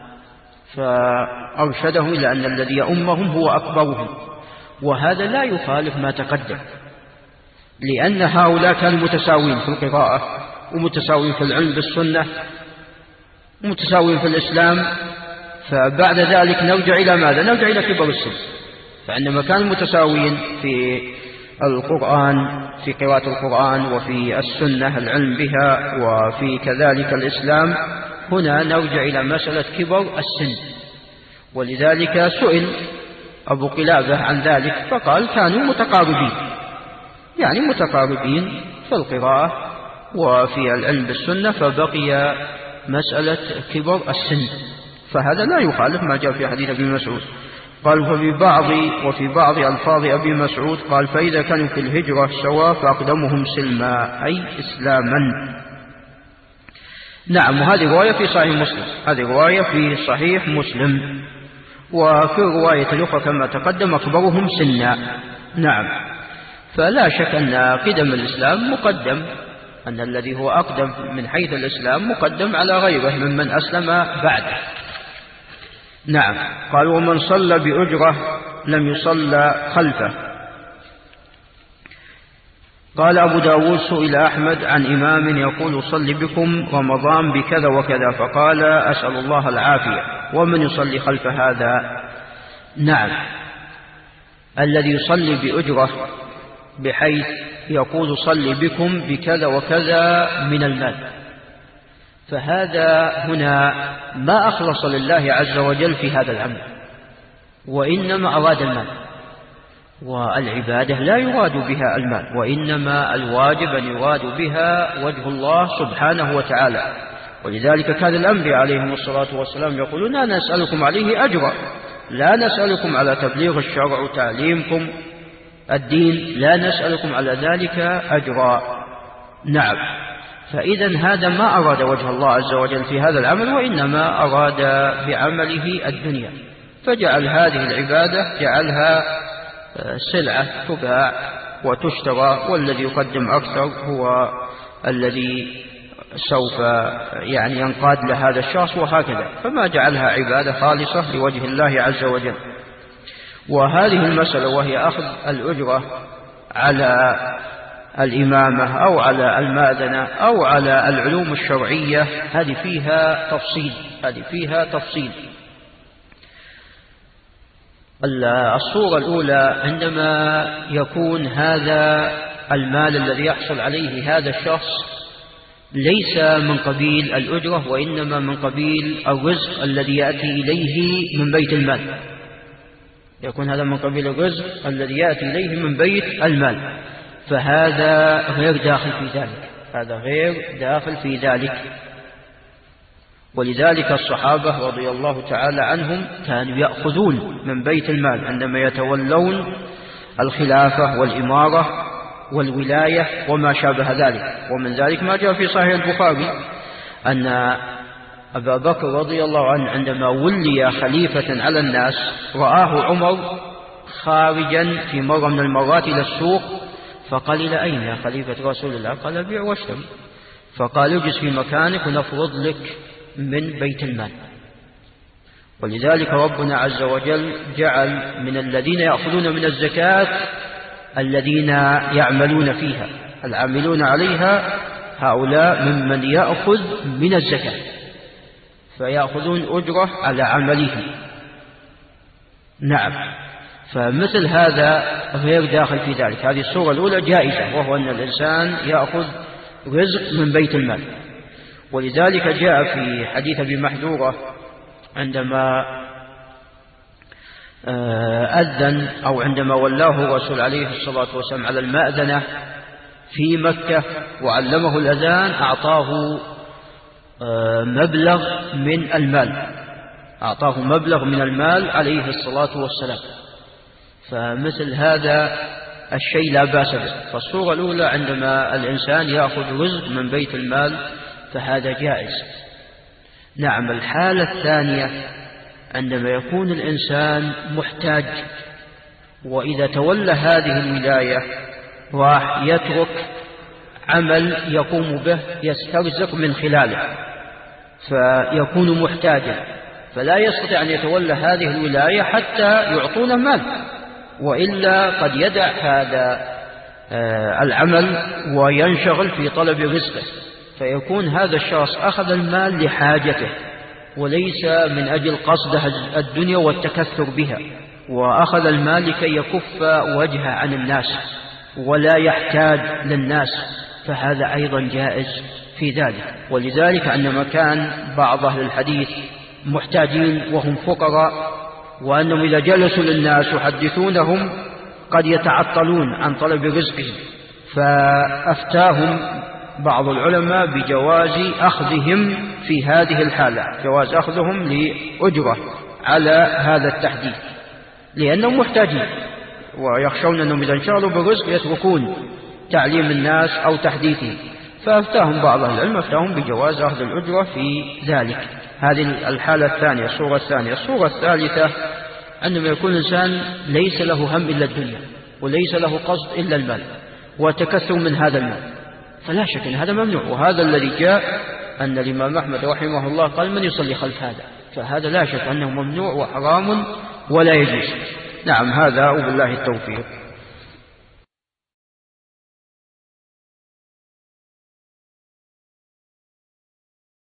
فأرشدهم إلى أن الذي يؤمهم هو أكبرهم، وهذا لا يخالف ما تقدم، لأن هؤلاء كانوا متساوين في القراءة، ومتساوين في العلم بالسنة، ومتساوين في الإسلام. فبعد ذلك نرجع إلى ماذا؟ نرجع إلى كبر السن. فعندما كانوا متساوين في القرآن، في قراءة القرآن، وفي السنة العلم بها، وفي كذلك الإسلام، هنا نرجع إلى مسألة كبر السن. ولذلك سئل أبو قلابة عن ذلك فقال: كانوا متقاربين، يعني متقاربين في القراءة وفي العلم بالسنة، فبقي مسألة كبر السن، فهذا لا يخالف ما جاء في حديث أبي مسعود. قال: وفي بعض ألفاظ أبي مسعود قال: فإذا كانوا في الهجرة سواء فأقدمهم سلما، أي إسلاما. نعم، وهذه رواية في صحيح مسلم، هذه رواية في صحيح مسلم. وفي الرواية الأخرى كما تقدم: أكبرهم سنا. نعم، فلا شك أن قدم الإسلام مقدم، أن الذي هو أقدم من حيث الإسلام مقدم على غيره ممن أسلم بعده. نعم. قال ومن صلى بأجرة لم يصلى خلفه. قال أبو داود سئل أحمد عن إمام يقول صل بكم رمضان بكذا وكذا، فقال أسأل الله العافية، ومن يصلي خلف هذا؟ نعم، الذي يصلي بأجرة بحيث يقول صل بكم بكذا وكذا من المال، فهذا هنا ما أخلص لله عز وجل في هذا العمل، وإنما أراد المال، والعبادة لا يراد بها المال، وإنما الواجب أن يراد بها وجه الله سبحانه وتعالى. ولذلك كان الأنبياء عليهم الصلاة والسلام يقولون لا نسألكم عليه أجرا، لا نسألكم على تبليغ الشرع وتعليمكم الدين، لا نسألكم على ذلك أجرا. نعم، فإذا هذا ما أراد وجه الله عز وجل في هذا العمل، وإنما أراد بعمله الدنيا، فجعل هذه العبادة جعلها سلعة تباع وتشترى، والذي يقدم أكثر هو الذي سوف ينقاد لهذا الشخص، وهكذا، فما جعلها عبادة خالصة لوجه الله عز وجل. وهذه المسألة وهي أخذ الأجرة على الإمامة أو على المأذنة أو على العلوم الشرعية هذه فيها تفصيل. الصورة الأولى عندما يكون هذا المال الذي يحصل عليه هذا الشخص ليس من قبيل الأجرة، وإنما من قبيل الرزق الذي يأتي إليه من بيت المال، يكون هذا من قبيل الرزق الذي يأتي إليه من بيت المال، فهذا غير داخل في ذلك، ولذلك الصحابة رضي الله تعالى عنهم كانوا يأخذون من بيت المال عندما يتولون الخلافة والإمارة والولاية وما شابه ذلك. ومن ذلك ما جاء في صحيح البخاري أن أبا بكر رضي الله عنه عندما ولي خليفة على الناس رآه عمر خارجا في مرة من المرات إلى السوق، فقال إلى أين يا خليفة رسول الله؟ قال بيع واشتري. فقال اجلس في مكانك ونفرض لك من بيت المال. ولذلك ربنا عز وجل جعل من الذين يأخذون من الزكاة الذين يعملون فيها، العاملون عليها هؤلاء ممن يأخذ من الزكاة، فيأخذون أجرة على عمله. نعم، فمثل هذا غير داخل في ذلك. هذه الصورة الأولى جائزة، وهو أن الإنسان يأخذ رزق من بيت المال. ولذلك جاء في حديث أبي محذورة عندما أذن أو عندما ولاه الرسول عليه الصلاة والسلام على المأذنة في مكة وعلمه الأذان، أعطاه مبلغ من المال عليه الصلاة والسلام. فمثل هذا الشيء لا بأس به. فالصورة الأولى عندما الإنسان يأخذ رزق من بيت المال فهذا جائز. نعم، الحالة الثانية عندما يكون الإنسان محتاج، وإذا تولى هذه الولاية راح يترك عمل يقوم به يسترزق من خلاله، فيكون محتاجا، فلا يستطيع أن يتولى هذه الولاية حتى يعطونه مال، وإلا قد يدع هذا العمل وينشغل في طلب رزقه، فيكون هذا الشخص أخذ المال لحاجته وليس من أجل قصده الدنيا والتكثر بها، وأخذ المال لكي يكف وجهه عن الناس ولا يحتاج للناس، فهذا أيضا جائز في ذلك. ولذلك عندما كان بعض أهل الحديث محتاجين وهم فقراء، وأنهم إذا جلسوا للناس يحدثونهم قد يتعطلون عن طلب رزقهم، فأفتاهم بعض العلماء بجواز أخذهم في هذه الحالة، جواز أخذهم لأجرة على هذا التحديث، لأنهم محتاجين ويخشون أنهم إذا انشغلوا بالرزق يتركون تعليم الناس أو تحديثهم، فأفتاهم بعض العلم أفتاهم بجواز أخذ الأجرة في ذلك. هذه الحالة الثانية، الصورة الثانية. الصورة الثالثة عندما يكون الإنسان ليس له هم إلا الدنيا وليس له قصد إلا المال وتكثر من هذا المال، فلا شك أن هذا ممنوع. وهذا الذي جاء أن الإمام أحمد رحمه الله قال من يصلي خلف هذا، فهذا لا شك أنه ممنوع وحرام ولا يجوز. نعم، هذا وبالله التوفيق.